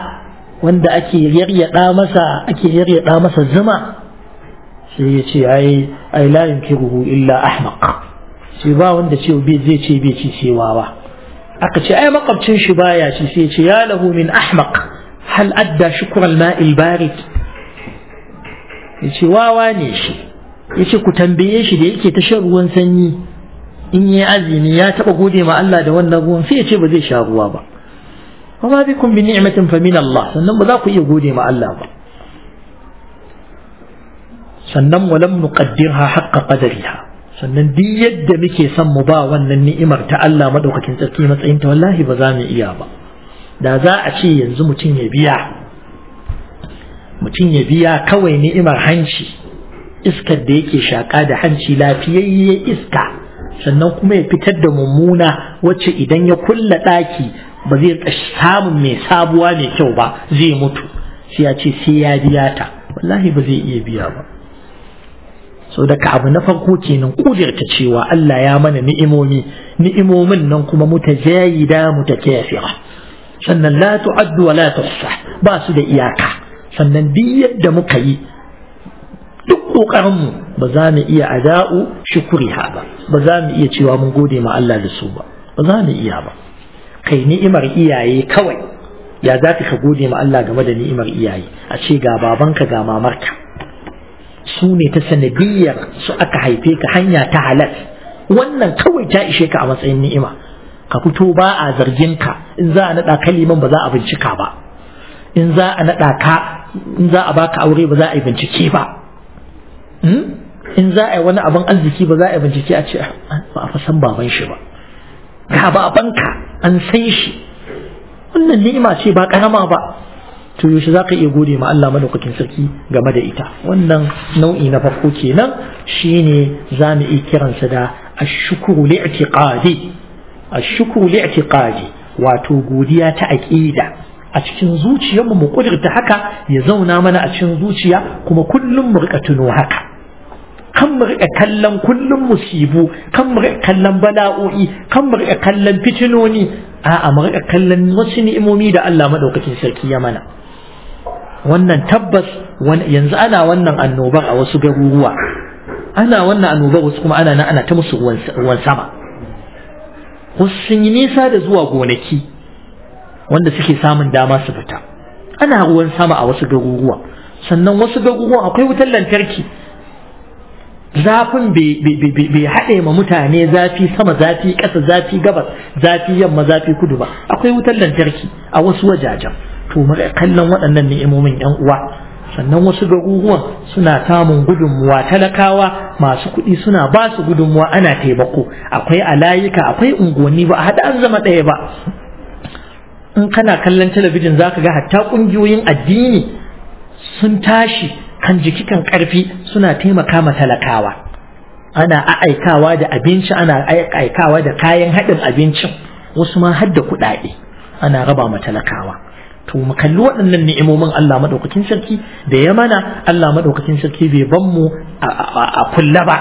Speaker 1: masa zuma sai ya ce ai la yunkiruhu illa ahmaq sai ba wanda ce zai ce bai ci sai wawa aka ce ai makwabcin shi baya ci sai ya ce ya lahu min ahmaq hal adda shukr al-ma'i al-barid yace wawa ne shi yace ku tambaye shi da yake ta shan ruwan sanyi in yi azumi ya taba gode ma Allah da wannan ruwan sai ya ce ba zai sha ruwa ba وما بكم بنعمة فمن الله sannan ba za ku iya gode ma Allah ba sannan walam nuqaddirha haqqa qadariha sannan duk yadda muke son mu ba wannan ni'imar ta Allah madaukakin sarki matsayin ta wallahi ba za mu iya ba. Da za a ce yanzu mutum ya biya kawai ni'imar hanci, iskar da yake shaka da hanci lafiyayye iska, sannan kuma ya fitar da mummuna wacce idan ya kulla daki ba zai samun mai sabuwa mai kyau ba zai mutu, sai ya ce sai ya biya ta, wallahi ba zai iya biya ba. so daga abu na farko kenan kudirta cewa Allah ya mana ni'imomin nan kuma mutajayida mutakafira, sannan la tu'addu wa la tuhsa, ba su da iyaka, sannan duk yadda muka yi duk kokarin mu ba za mu iya ada'u shukriha ba za mu iya cewa mun gode ma Allah da su ba za mu iya ba. Kai ni'imar iyaye kawai ya za ka gode ma Allah game da ni'imar iyaye, a ce ga babanka ga mamarka su ne ta sanadiyar su aka haife ka hanya ta halal, wannan kawai ta ishe ka a matsayin ni'ima. Ka fito ba a zargin ka, in za a nada kaliman ba za a bincika ba, in za a nada ka, in za a baka aure ba za a yi bincike ba, in za a yi wani abin arziki ba za a yi bincike a ce ba a fa san baban shi ba, ga babanka an san shi. Wannan ni'ima ce ba karama ba, to yaushe za ka iya gode ma Allah madaukakin sarki game da ita. Wannan nau'i na farko kenan, shine za mu iya kiransa da ashukuru li'tiqadi. Ashukuru li'tiqadi wato godiya ta aqida, a cikin zuciyarmu mu kudurta haka ya zauna mana a cikin zuciya, kuma kullum mu rika tuno haka, kan mu rika kallon kullum musibu, kan mu rika kallon bala'o'i, kan mu rika kallon fitinoni, a'a mu rika kallon wasu ni'imomi da Allah madaukakin sarki ya mana. Wannan tabbas yanzu ana wannan annobar a wasu garuruwa, ana wannan annobar wasu kuma ana ta musu ruwan sama, wasu sun yi nisa da zuwa gonaki wanda suke samun dama su fita, ana ruwan sama a wasu garuruwa, sannan wasu garuruwan akwai wutar lantarki, zafin bai haɗe ma mutane zafi sama zafi ƙasa zafi gabas zafi yamma zafi kudu ba, akwai wutar lantarki a wasu wajajen. To mu kallon waɗannan ni'imomin ƴan uwa, sannan wasu garuruwan suna samun gudunmuwa, talakawa masu kuɗi suna ba su gudunmuwa, ana taimako, akwai alayika, akwai unguwanni, ba a haɗa an zama ɗaya ba. In kana kallon talabijin za ka ga hatta ƙungiyoyin addini sun tashi kan jiki kan ƙarfi suna taimaka ma talakawa, ana aikawa da abinci, ana aikawa da kayan haɗin abincin, wasu ma har da kuɗaɗe ana raba ma talakawa. To mu kalli waɗannan ni'imomin Allah madaukakin sarki da ya mana. Allah madaukakin sarki bai ban mu a kulla ba.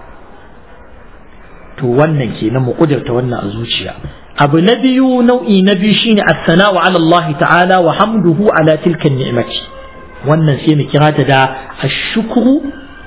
Speaker 1: To wannan kenan mu kudurta wannan a zuciya. Abu na biyu, nau'i na biyu shine as-sana'u 'ala Allah ta'ala wa hamduhu 'ala tilka ni'mati. Wannan sai mu kira ta da ash-shukru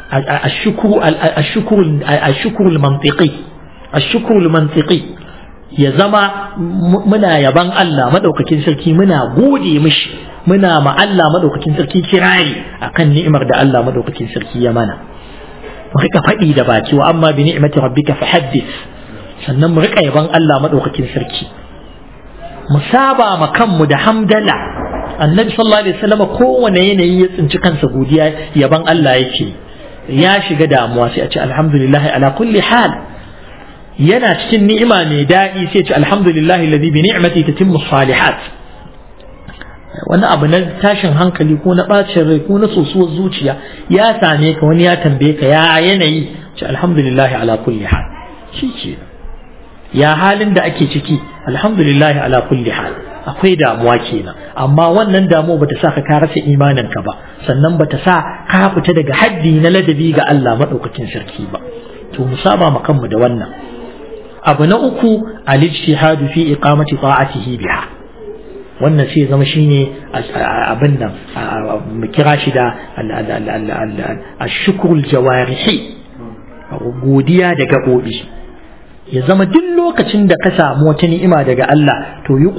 Speaker 1: al-mantiqi. Ya zama muna yaban Allah madaukakin sarki, muna gode mishi, muna ma Allah madaukakin sarki kirari akan ni'imar da Allah madaukakin sarki ya mana. Mu rika faɗi da baki, wa amma bi ni'mati rabbika fahaddith, sannan mu rika yaban Allah madaukakin sarki, mu saba ma kanmu da hamdala. Annabi sallallahu alaihi wasallam kowane yanayi ya tsinci kansa godiya yaban Allah yake. Ya shiga damuwa sai a ce alhamdulillah ala kulli hal, yana cikin ni'ima mai daɗi sai ce alhamdulillahi alladhi bi ni'mati tatimmu salihat. Wani abu na tashin hankali ko na bacin rai ko na sosuwar zuciya ya same ka, wani ya tambaye ka ya yanayi, ce alhamdulillahi ala kulli hal. Shi ke ya halin da ake ciki, alhamdulillahi ala kulli hal. Akwai damuwa kenan, amma wannan damuwa bata sa ka rasa imanin ka ba, sannan bata sa ka fita daga haddi na ladabi ga Allah madaukakin sarki ba. To mu saba ma kanmu da wannan. Abu na uku, al-ijtihadu fi iqamati ta'atihi biha. Wannan sai zama shine abin nan mu kira shi da ash-shukrul jawarihi, godiya da gabobi. Ya zama duk lokacin da ka samu wata ni'ima daga Allah, to yi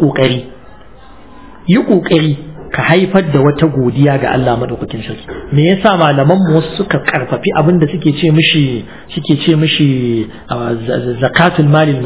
Speaker 1: kokari ka haifar da wata godiya ga Allah madaukakin sarki. Me yasa malaman mu suka karfafi abin da suke ce mishi zakatul malil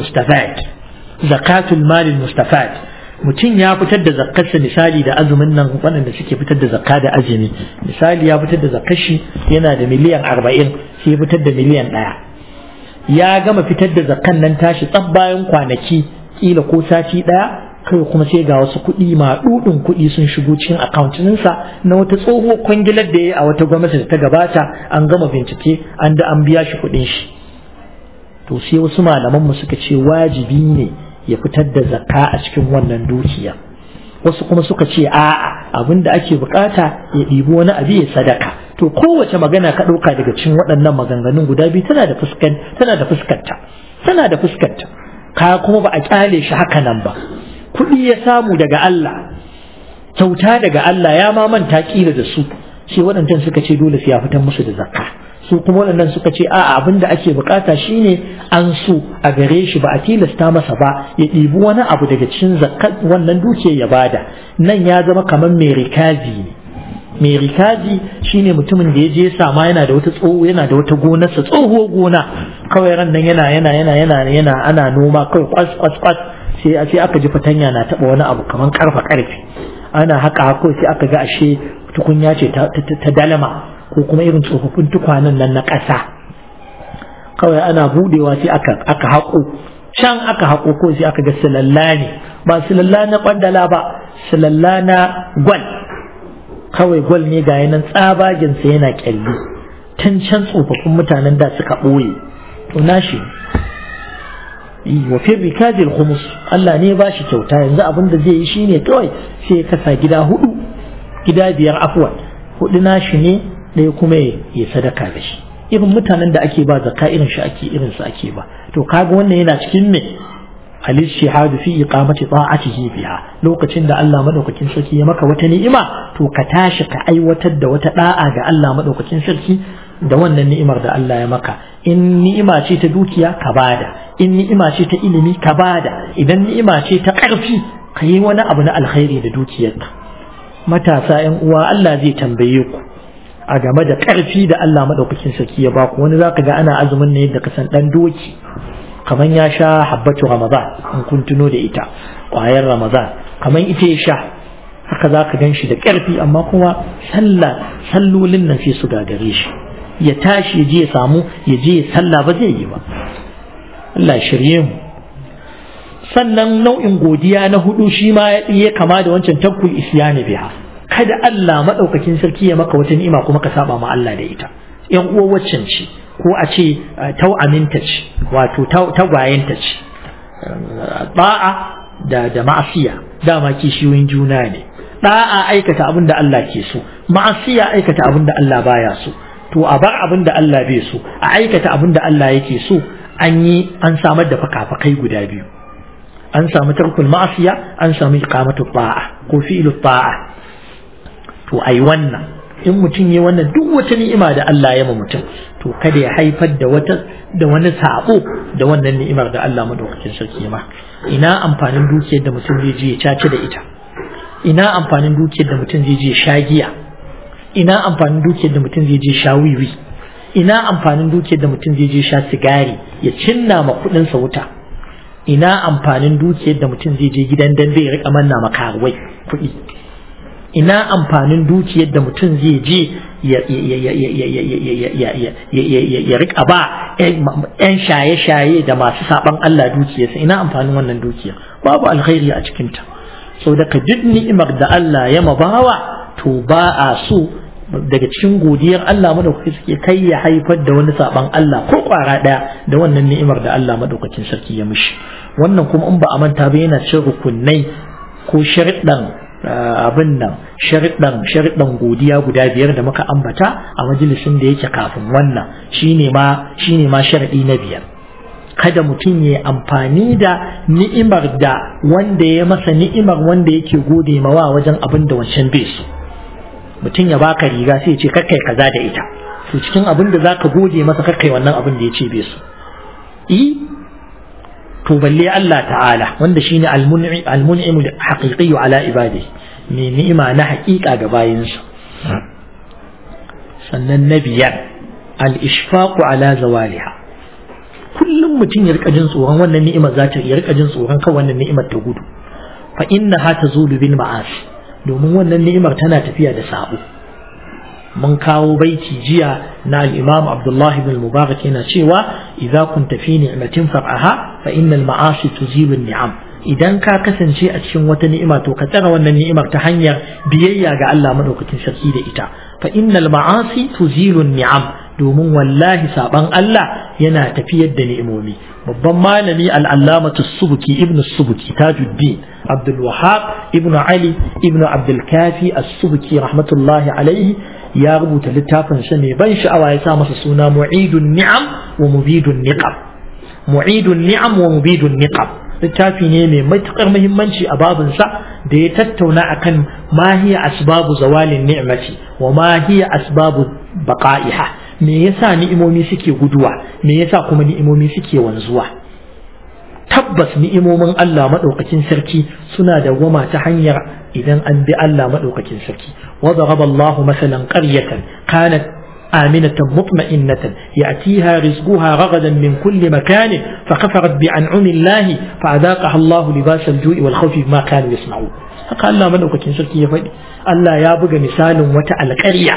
Speaker 1: mustafad. Mutum ya fitar da zakkarsa, misali da azumin nan, waɗanda suke fitar da zakka da azumi, misali ya fitar da zakkar shi yana da miliyan 40, sai ya fitar da miliyan 1. ya gama fitar da zakkan nan tashi tsab bayan kwanaki kila ko sati ɗaya kai kuma sai ga wasu kuɗi maɗuɗin kuɗi sun shigo cikin akawuntinsa na wata tsohuwar kwangilar da ya yi a wata gwamnati da ta gabata an gama bincike an biya shi kuɗin shi. To sai wasu malaman mu suka ce wajibi ne ya fitar da zakka a cikin wannan dukiya, wasu kuma suka ce a'a abin da ake bukata ya ɗibi wani abu ya sadaka. To kowace magana ka ɗauka daga cikin waɗannan maganganun guda biyu tana da fuskarta ka kuma ba a kyale shi haka nan ba. Kuɗi ya samu daga Allah, kyauta daga Allah, ya ma manta kila da su, sai waɗancan suka ce dole sai ya fitar musu da zakka. Su kuma waɗannan suka ce a'a abin da ake bukata shine an so a gare shi ba a tilasta masa ba ya ɗibi wani abu daga cikin zakka wannan dukiyar ya bada. Nan ya zama kamar mai rikazi ne. Mai rikazi shine mutumin da ya je sama yana da wata gonarsa tsohuwar gona, kawai ran nan yana ana noma kawai kwas sai aka ji fatanya na taba wani abu kamar karfe ana haka sai aka ga ashe tukunya ce ta dalma ko kuma irin tsofaffin tukwanen nan na ƙasa. Kawai ana budewa sai aka haƙo ko sai aka ga silalla ne, ba silalla na kwandala ba, silalla na gwal. Kawai gwal ne ga yanan tsabagen sa yana kyalli, can tsofaffin mutanen da suka ɓoye. To nashi wa fi rikazil khumus, Allah ne ba shi kyauta. Yanzu abin da zai yi shine kawai sai ya kasa gida 5 afwan 4 nashi ne, ɗaya kuma ya sadaka da shi. Irin mutanen da ake ba zakka irin su ake ba. To kaga wannan yana cikin me al-ishhadu fi iqamati ta'atihi biha. Lokacin da Allah madaukakin sarki ya maka wata ni'ima, to ka tashi ka aiwatar da wata da'a ga Allah madaukakin sarki da wannan ni'imar da Allah ya maka. In ni'ima ce ta dukiya ka bada, in ni'ima ce ta ilimi ka bada, idan ni'ima ce ta ƙarfi ka yi wani abu na alkhairi da dukiyarka. Matasa 'yan uwa, Allah zai tambaye ku a game da ƙarfi da Allah madaukakin sarki ya baku. Wani zaka ga ana azumin ne yadda ka san dan doki, kaman ya sha habbatu ramadan, in kun tuno da ita ƙwayar ramadan, kaman ita ya sha, haka zaka gan shi da ƙarfi, amma kuma sallolin nan sai su gagare shi. Ya tashi ya je ya sallah ba zai yi ba. Allah shirye mu. Sannan nau'in godiya na 4 shi ma ya kama da wancan takkul isyani biha. Kada Allah madaukakin sarki ya maka wata ni'ima kuma ka saba ma Allah da ita. Yan uwa waccan ce, ko a ce tau'aminta ce, wato tagwayenta ce. Ba'a da ma'asiya dama kishiyoyin juna ne. Da'a aikata abin da Allah ke so, ma'asiya aikata abin da Allah baya so. To a bar abin da Allah bai so, a aikata abin da Allah yake so, an samar da fakafakai guda biyu. An samu tarkul ma'asiya, an samu iqamatu ta'a ko fi'lu ta'a. To ai wannan, in mutum yi wannan, duk wata ni'ima da Allah ya ma mutum, to kada ya haifar da wani sabo da wannan ni'imar da Allah madaukakin sarki ma. Ina amfanin dukiyar da mutum zai je ya caci da ita? Ina amfanin dukiyar da mutum zai je ya sha giya? Ina amfanin dukiyar da mutum zai je sha wiwi? Ina amfanin dukiyar da mutum zai je sha sigari ya cinna ma kudin sa wuta? Ina amfanin dukiyar da mutum zai je gidan dambe ya rika manna makaruwai kuɗi? Ina amfanin dukiyar da mutum zai je ya rika ba yan shaye-shaye da masu saban Allah dukiyarsa? Ina amfanin wannan dukiya? Babu alkhairi a cikinta. Sau daga duk ni'imar da Allah ya mabawa, to ba a so daga cikin godiyar Allah madaukakin sarki kai ya haifar da wani saban Allah ko kwara daya da wannan ni'imar da Allah madaukakin sarki ya mishi. Wannan kuma in ba a manta ba yana cin rukunai ko sharuɗan sharuɗan godiya guda 5 da muka ambata a majalisin da yake kafin wannan, shine ma sharaɗi na 5. Kada mutum ya amfani da ni'imar da wanda ya masa ni'imar wanda yake gode mawa wajen abin da wancan bai so. Mutum ya baka riga sai ya ce kakkai kaza da ita, to cikin abin da zaka gode masa kakkai wannan abin da ya ce bai so. To balle Allah ta'ala wanda shine al-mun'im al-haqiqi ala ibadihi, ne ni'ima na haƙiƙa ga bayinsa. Sannan na 5 al-ishfaqu ala zawaliha. Kullum mutum ya rika jin tsoron wannan ni'imar ya rika jin tsoron kan wannan ni'imar ta gudu. Fa innaha tazulu bil ma'asi, domin wannan ni'imar tana tafiya da sabo. mun kawo baiti jiya na al-Imam Abdullah ibn Mubarak yana cewa idza kunta fi ni'matin far'aha fa innal ma'asi tuzilu an-ni'am. Idan ka kasance a cikin wata ni'ima to ka tsara wannan ni'imar ta hanyar biyayya ga Allah madaukakin sarki da ita. Fa innal ma'asi tuzilu an-ni'am, domin wallahi saban Allah yana tafiyar da ni'imomi. Babban malami al-Allamatu Subki ibn Subki Tajuddin Abdul Wahhab ibn Ali ibn Abdul Kafi As-Subki rahmatullahi alaihi ya rubuta littafin sa mai ban sha'awa, ya sa masa suna Mu'idun Ni'am wa Mubidun Niqam. Mu'idun Ni'am wa Mubidun Niqam littafi ne mai matuƙar muhimmanci a babinsa da ya tattauna akan ma hiya asbabu zawalin ni'mati wa ma hiya asbabu baqa'iha. Me yasa ni'imomi suke guduwa, me yasa kuma ni'imomi suke wanzuwa. Tabbas ni'imomin Allah madaukakin sarki suna dawwama ta hanyar idan an bi Allah madaukakin sarki. Wa daraba Allah masalan qaryatan kanat آمنة مطمئنة يأتيها رزقها رغدا من كل مكان فكفرت بأنعم الله فأذاقها الله لباس الجوع والخوف بما كانوا يصنعون. فقال الله من أوكين سلكي يفدي الله يابغى مثال وتع القرية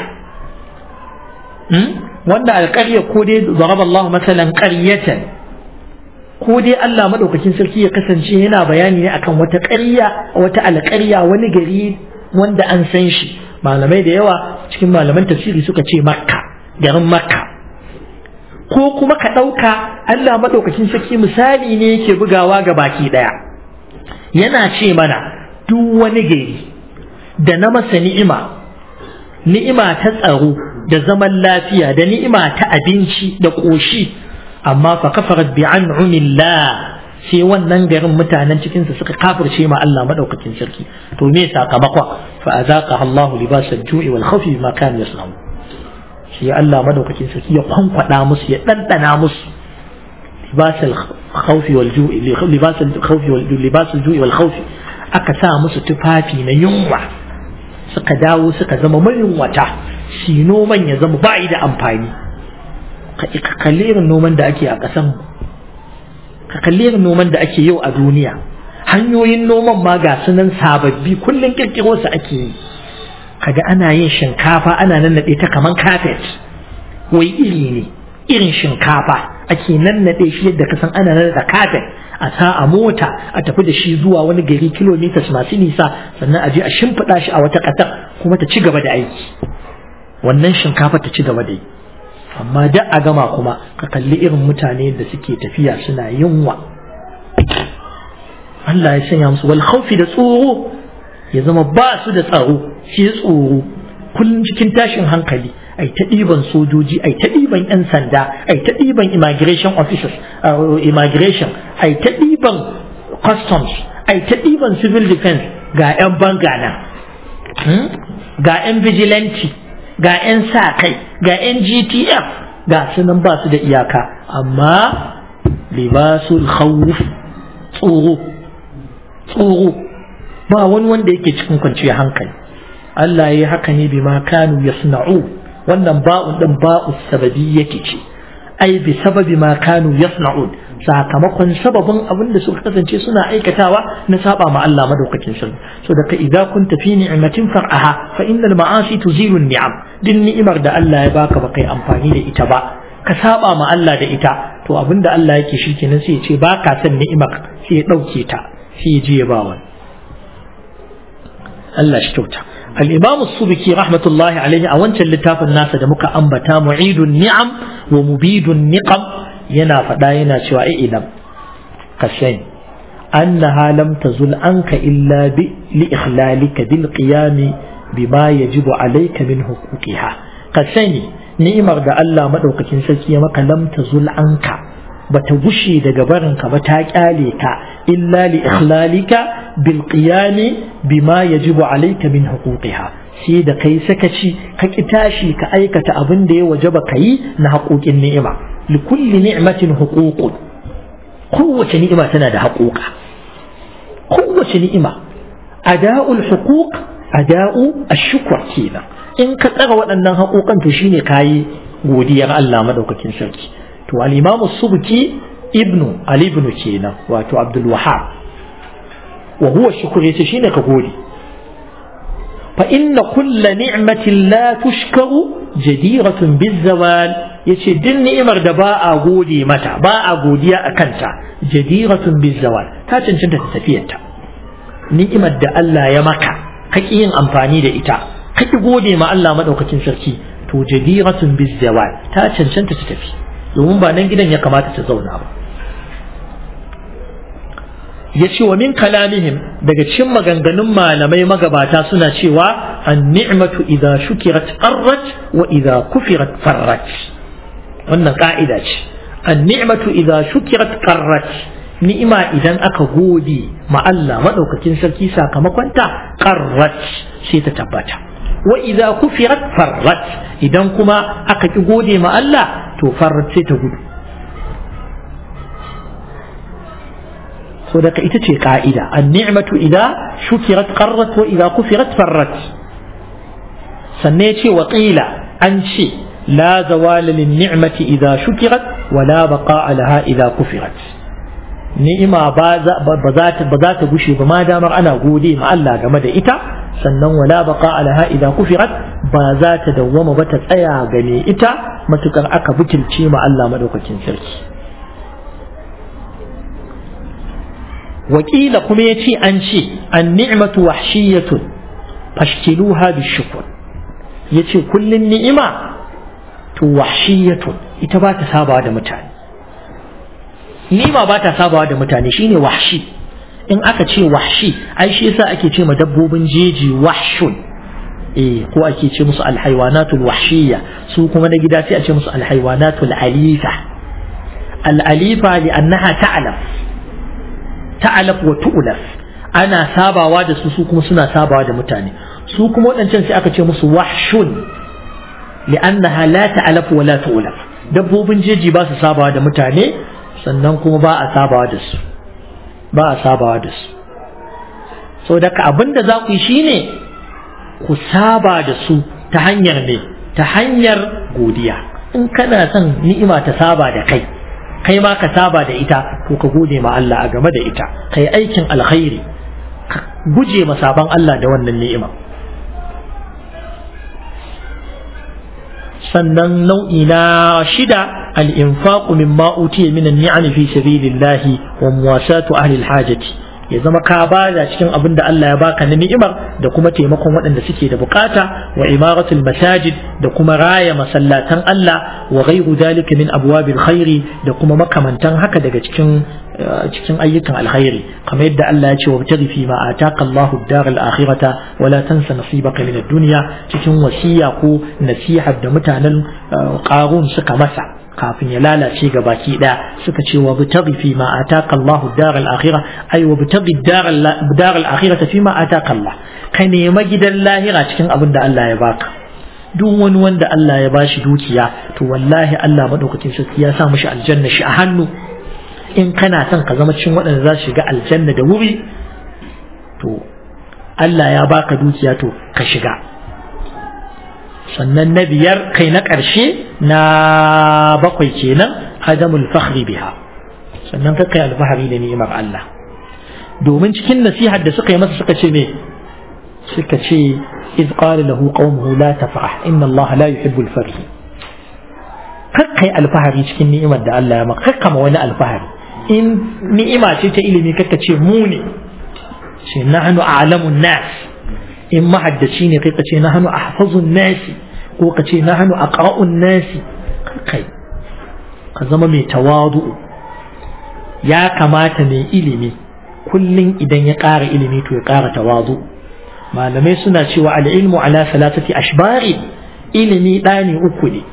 Speaker 1: وأن القرية كودي ضرب الله مثلا قرية كودي الله من أوكين سلكي يقسم شيء هنا بياني أكن وتقرية وتع القرية ونجري وأن أنسنشي malamai da yawa cikin malaman tafsiri suka ce Makka, garin Makka. Ko kuma ka ɗauka Allah maɗaukacin sarki misali ne yake bugawa ga baki ɗaya, yana ce mana duk wani gari da na masa ni'ima ta tsaro da zaman lafiya da ni'ima ta abinci da ƙoshi, amma fa kafarat bi an'umillah, sai wannan garin mutanen cikinsa suka kafirce ma Allah madaukakin sarki. To me sakamakon? Fa azaqaha Allah libas al-ju'i wal khawfi bima kanu yasna'un. Shi Allah madaukakin sarki ya kwankwada musu, ya dandana musu libas al-khawfi wal ju'i, libas al-khawfi wal libas al-ju'i wal khawfi, aka sa musu tufafi na yunwa, suka dawo suka zama mayunwata, shi noman ya zama ba'i da amfani. Ka kalli irin noman da ake a ƙasan, ka kalli irin noman da ake yau a duniya. Hanyoyin noman ma ga sunan sababbi, kullum kirkiro su ake yi. Kaga ana yin shinkafa ana nannaɗe ta kaman kafet, wai iri ne, irin shinkafa ake nannaɗe shi yadda ka san ana nannaɗe kafet, a sa a mota a tafi da shi zuwa wani gari kilomitas masu nisa, sannan a je a shimfiɗa shi a wata ƙasar kuma ta ci gaba da aiki. Wannan shinkafa ta ci gaba da yi. Amma da a gama kuma ka kalli irin mutane da suke tafiya suna yunwa. Allah ya sanya musu wal khawfi da tsoro, ya zama ba su da tsaro, shi tsoro kullum cikin tashin hankali. Ai ta ɗiban sojoji, ai ta ɗiban 'yan sanda, ai ta ɗiban immigration officers, ai ta ɗiban customs, ai ta ɗiban civil defense, ga 'yan bangana, ga 'yan vigilante, ga 'yan sa kai, ga 'yan GTF, ga sunan ba su da iyaka. Amma libasul khawf, tsoro ba wani wanda yake cikin kwanciyar hankali. Allah ya yi haka ne bima kanu yasna'u, wannan ba'un din ba'u sababi yake ce, ai bi sababi ma kanu yasna'un, sakamakon sababin abin da suka kasance suna aikatawa na saba ma Allah madaukakin sarki. So da ka idza kunta fi ni'matin far'aha fa innal ma'asi tuzilu ni'am. Din ni'imar da Allah ya baka ba kai amfani da ita ba, ka saba ma Allah da ita, to abin da Allah yake shi kenan sai ya ce ba ka san ni'imar, sai ya dauke ta, sai ya je ya ba wani. Allah shi kyauta. al-Imam as-Subki rahmatullahi alaihi a wancan littafin nasa da muka ambata Mu'idun Ni'am wa Mubidun Niqam yana faɗa yana cewa ilam ka sani annaha lam tazul anka illa li ikhlalika bil qiyam bima yajibu alayka min huquqiha. Ka sani ni'imar da Allah madaukakin sarki ya maka lam tazul anka, bata gushe daga barinka ba, ta kyale ka illa li ikhlalika bil qiyam bima yajibu alayka min huquqiha, sai da kai sakaci ka ki tashi ka aikata abin da ya wajaba kai na haƙoƙin ni'ima. li kulli ni'matin huququn, kowace ni'ima tana da haƙoƙa, kowace ni'ima ada'ul huquq ada'u ash-shukr kenan. In ka tsara waɗannan haƙoƙan to shine kayi godiyar Allah madaukakin sarki. To al-Imam as-Subki ibnu Ali ibn kenan, wato Abdul Wahhab, wa huwa shukr yace shine ka gode. fa inna kulla ni'matin la tushkaru jadiratun bizawal yace duk ni'imar da ba a gode mata ba a godiya a kanta jadiratun bizawal ta cancanta ta tafiyarta ni'imar da Allah ya maka kaki yin amfani da ita kaki gode ma Allah madaukakin sarki to jadiratun bizawal ta cancanta ta tafi domin ba nan gidan ya kamata ta zauna ba yace wa min kalamihim daga cikin maganganun malamai magabata suna cewa an-ni'matu idza shukirat qarrat wa idza kufirat farrat wannan ka'ida ce an-ni'matu idza shukirat qarrat ni'ima idan aka gode ma Allah madaukakin sarki sakamakon ta qarrat sai ta tabbata wa idza kufirat farrat idan kuma aka ki gode ma Allah to farrat sai ta gudu so daga ita ce ka'ida an-ni'matu idza shukirat qarrat wa idza kufirat farrat sannan yace wa qila an ce la zawala lin-ni'mati idza shukirat wa la baqa'a laha idza kufirat ni'ima ba za ta gushe ba ma damar ana gode ma Allah game da ita sannan wala baqa'a laha idza kufirat ba za ta dawwama ba ta tsaya gane ita matukar aka butulce ma Allah madaukakin sarki wakila kuma ya ce an ce an ni'matu wahshiyatun fashkiluha bishukr ya ce kullum ni'ima to wahshiyatun ita ba ta sabawa da mutane ni'ima ba ta sabawa da mutane shine wahshi in aka ce wahshi ai shi yasa ake ce ma dabbobin jeji wahshun ko ake ce musu alhaywanatul wahshiyya su kuma na gida sai a ce musu alhaywanatul alifa al-alifa li'annaha ta'alaf wa tu'laf ana sabawa da su kuma suna sabawa da mutane su kuma wadancan sai aka ce musu wahshun li'annaha la ta'alaf wa la tu'laf dabbobin jeji ba su sabawa da mutane sannan kuma ba a sabawa da su so daga abinda za ku yi shine ku saba da su ta hanyar ne ta hanyar godiya in kana son ni'ima ta saba da kai ma ka saba da ita to ka gode ma Allah a game da ita kai aikin alkhairi ka guje ma saban Allah da wannan ni'ima sannan nau'i na shida al-infaqu mimma utiya min an-ni'am fi sabilillahi wa muwasatu ahli al-hajati ya zama ka bada cikin abin da Allah ya baka na ni'imar da kuma taimakon waɗanda suke da bukata wa imaratul masajid da kuma raya masallatan Allah wa ghayru dalika min abwabil khairi da kuma makamantan haka daga cikin ayyukan alkhairi kamar yadda Allah ya ce wa taghi fi ma ataka Allahu ad-dar al-akhirata wa la tansa nasibaka min ad-dunya cikin wasiya ko nasiha da mutanen qarun suka masa kafin ya lalace ga baki daya suka ce wa bitaghi fi ma ataka Allah ad-dar al-akhirah ay wa bitaghi ad-dar al-akhirah fi ma ataka Allah ka nema gidan lahira cikin abin da Allah ya baka duk wani wanda Allah ya bashi dukiya to wallahi Allah madaukakin sarki ya sa mishi aljanna shi a hannu in kana son ka zama cikin waɗanda za su shiga aljanna da wuri to Allah ya baka dukiya to ka shiga sannan na biyar kai na ƙarshe na bakwai kenan adamul fakhri biha sannan ka kai alfahari da ni'imar Allah domin cikin nasihar da suka yi masa suka ce me suka ce iz qala lahu qaumuhu la tafrah inna Allah la yuhibbul farih kar kai alfahari cikin ni'imar da Allah ya maka kar ma wani alfahari in ni'ima ce ta ilimi kaka ce mu ne ce nahnu a'lamun nas in mahaddaci ne kai ka ce nahnu ahfazun nasi ko ka ce nahnu aqra'un nasi kai ka zama mai tawadu ya kamata mai ilimi kullun idan ya ƙara ilimi to ya ƙara tawadu malamai suna cewa al-ilmu ala salatati ashbari ilimi ɗani uku ne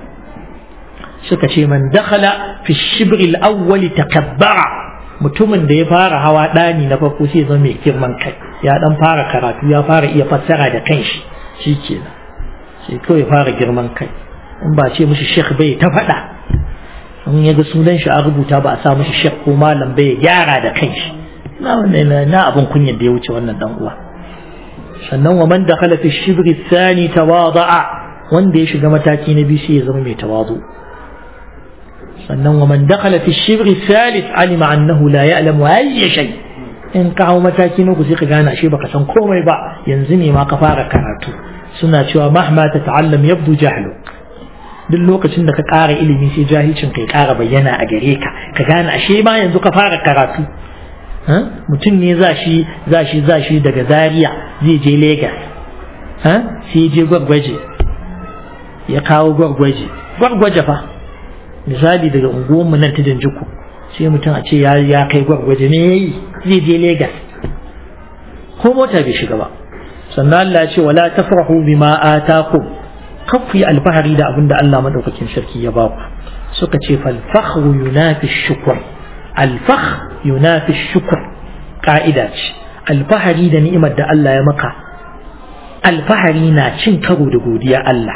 Speaker 1: suka ce man dakhala fi shibri al-awwal takabbara mutumin da ya fara hawa ɗani na farko sai zama mai girman kai ya dan fara karatu ya fara iya fassara da kanshi shikenan sai kawai ya fara girman kai in ba ce mishi shekh bai ta faɗa in ya ga sunan shi a rubuta ba a sa mishi shekh ko malam bai gyara da kanshi na abin kunyar da ya wuce wannan dan uwa sannan wa man dakhala fi shibri thani tawada'a wanda ya shiga mataki na biyu sai ya zama mai tawadu sannan wa man dakhala fi shibri thalith alima annahu la ya'lamu ayy shay in ka hau mataki na uku sai ka gane ashe baka san komai ba yanzu ne ma ka fara karatu suna cewa mahma ta ta'allam yabdu jahlu duk lokacin da ka ƙara ilimi sai jahilcin kai ƙara bayyana a gare ka ka gane ashe ma yanzu ka fara karatu mutum ne za shi daga Zaria zai je Lagos sai je Gwargwaje ya kawo Gwargwaje fa misali daga unguwarmu nan ta Janjuku sai mutum a ce ya kai Gwargwaje ne yayi zai je Lagos ko mota bai shiga ba sannan Allah ya ce wala tafrahu bima atakum kafu yi alfahari da abin da Allah madaukakin sarki ya ba ku suka ce fal fakhru yunafi shukr al-fakh yunafi shukr ka'ida ce alfahari da ni'imar da Allah ya maka alfahari na cin karo da godiya Allah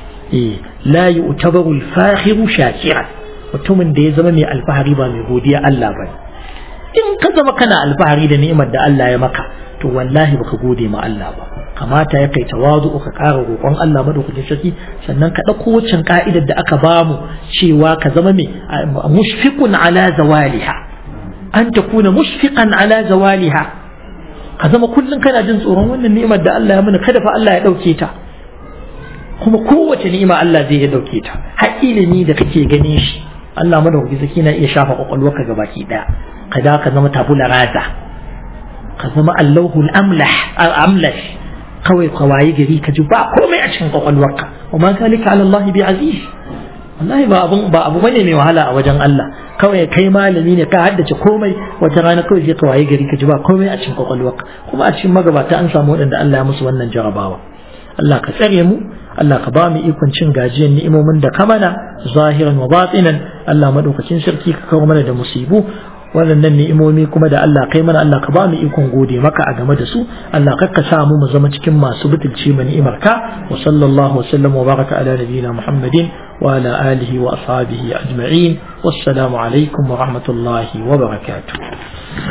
Speaker 1: la yu'tabaru al-fakhiru shakiran mutumin da ya zama mai alfahari ba mai godiya Allah ba in ka zama kana alfahari da ni'imar da Allah ya maka to wallahi baka gode ma Allah ba kamata ya kai tawazu ka ƙara roƙon Allah madaukakin sarki sannan ka ɗauko waccan ka'idar da aka bamu cewa ka zama mai mushfiqun ala zawaliha an takuna mushfiqan ala zawaliha ka zama kullun kana jin tsoron wannan ni'imar da Allah ya mana kada fa Allah ya dauke ta kuma kowace ni'ima Allah zai ya dauke ta har ilimi da kake ganin shi Allah madaukakin sarki na iya shafa kwakwalwarka gabaki daya kada ka zama tabula raza ka zama allahul amlash kawai kawaye gari ka ji ba komai a cikin kwakwalwarka wa ma zalika ala Allah bi aziz wallahi ba abu bane mai wahala a wajen Allah kawai kai malami ne ka haddace komai wata rana kawai sai kawaye gari ka ji ba komai a cikin kwakwalwarka kuma a cikin magabata an samu waɗanda Allah ya musu wannan jarabawa Allah ka tsare mu Allah ka ba mu ikon cin gajiyar ni'imomin da ka mana zahiran wa batinan Allah madaukakin sarki ka kawo mana da musibu waɗannan ni'imomi kuma da Allah kai mana Allah ka ba mu ikon gode maka a game da su Allah kakka sa mu zama cikin masu butulci ma ni'imar ka wa sallallahu wasallam wa baraka ala nabiyyina Muhammadin wa ala alihi wa ashabihi ajma'in wassalamu alaikum wa rahmatullahi wa barakatuh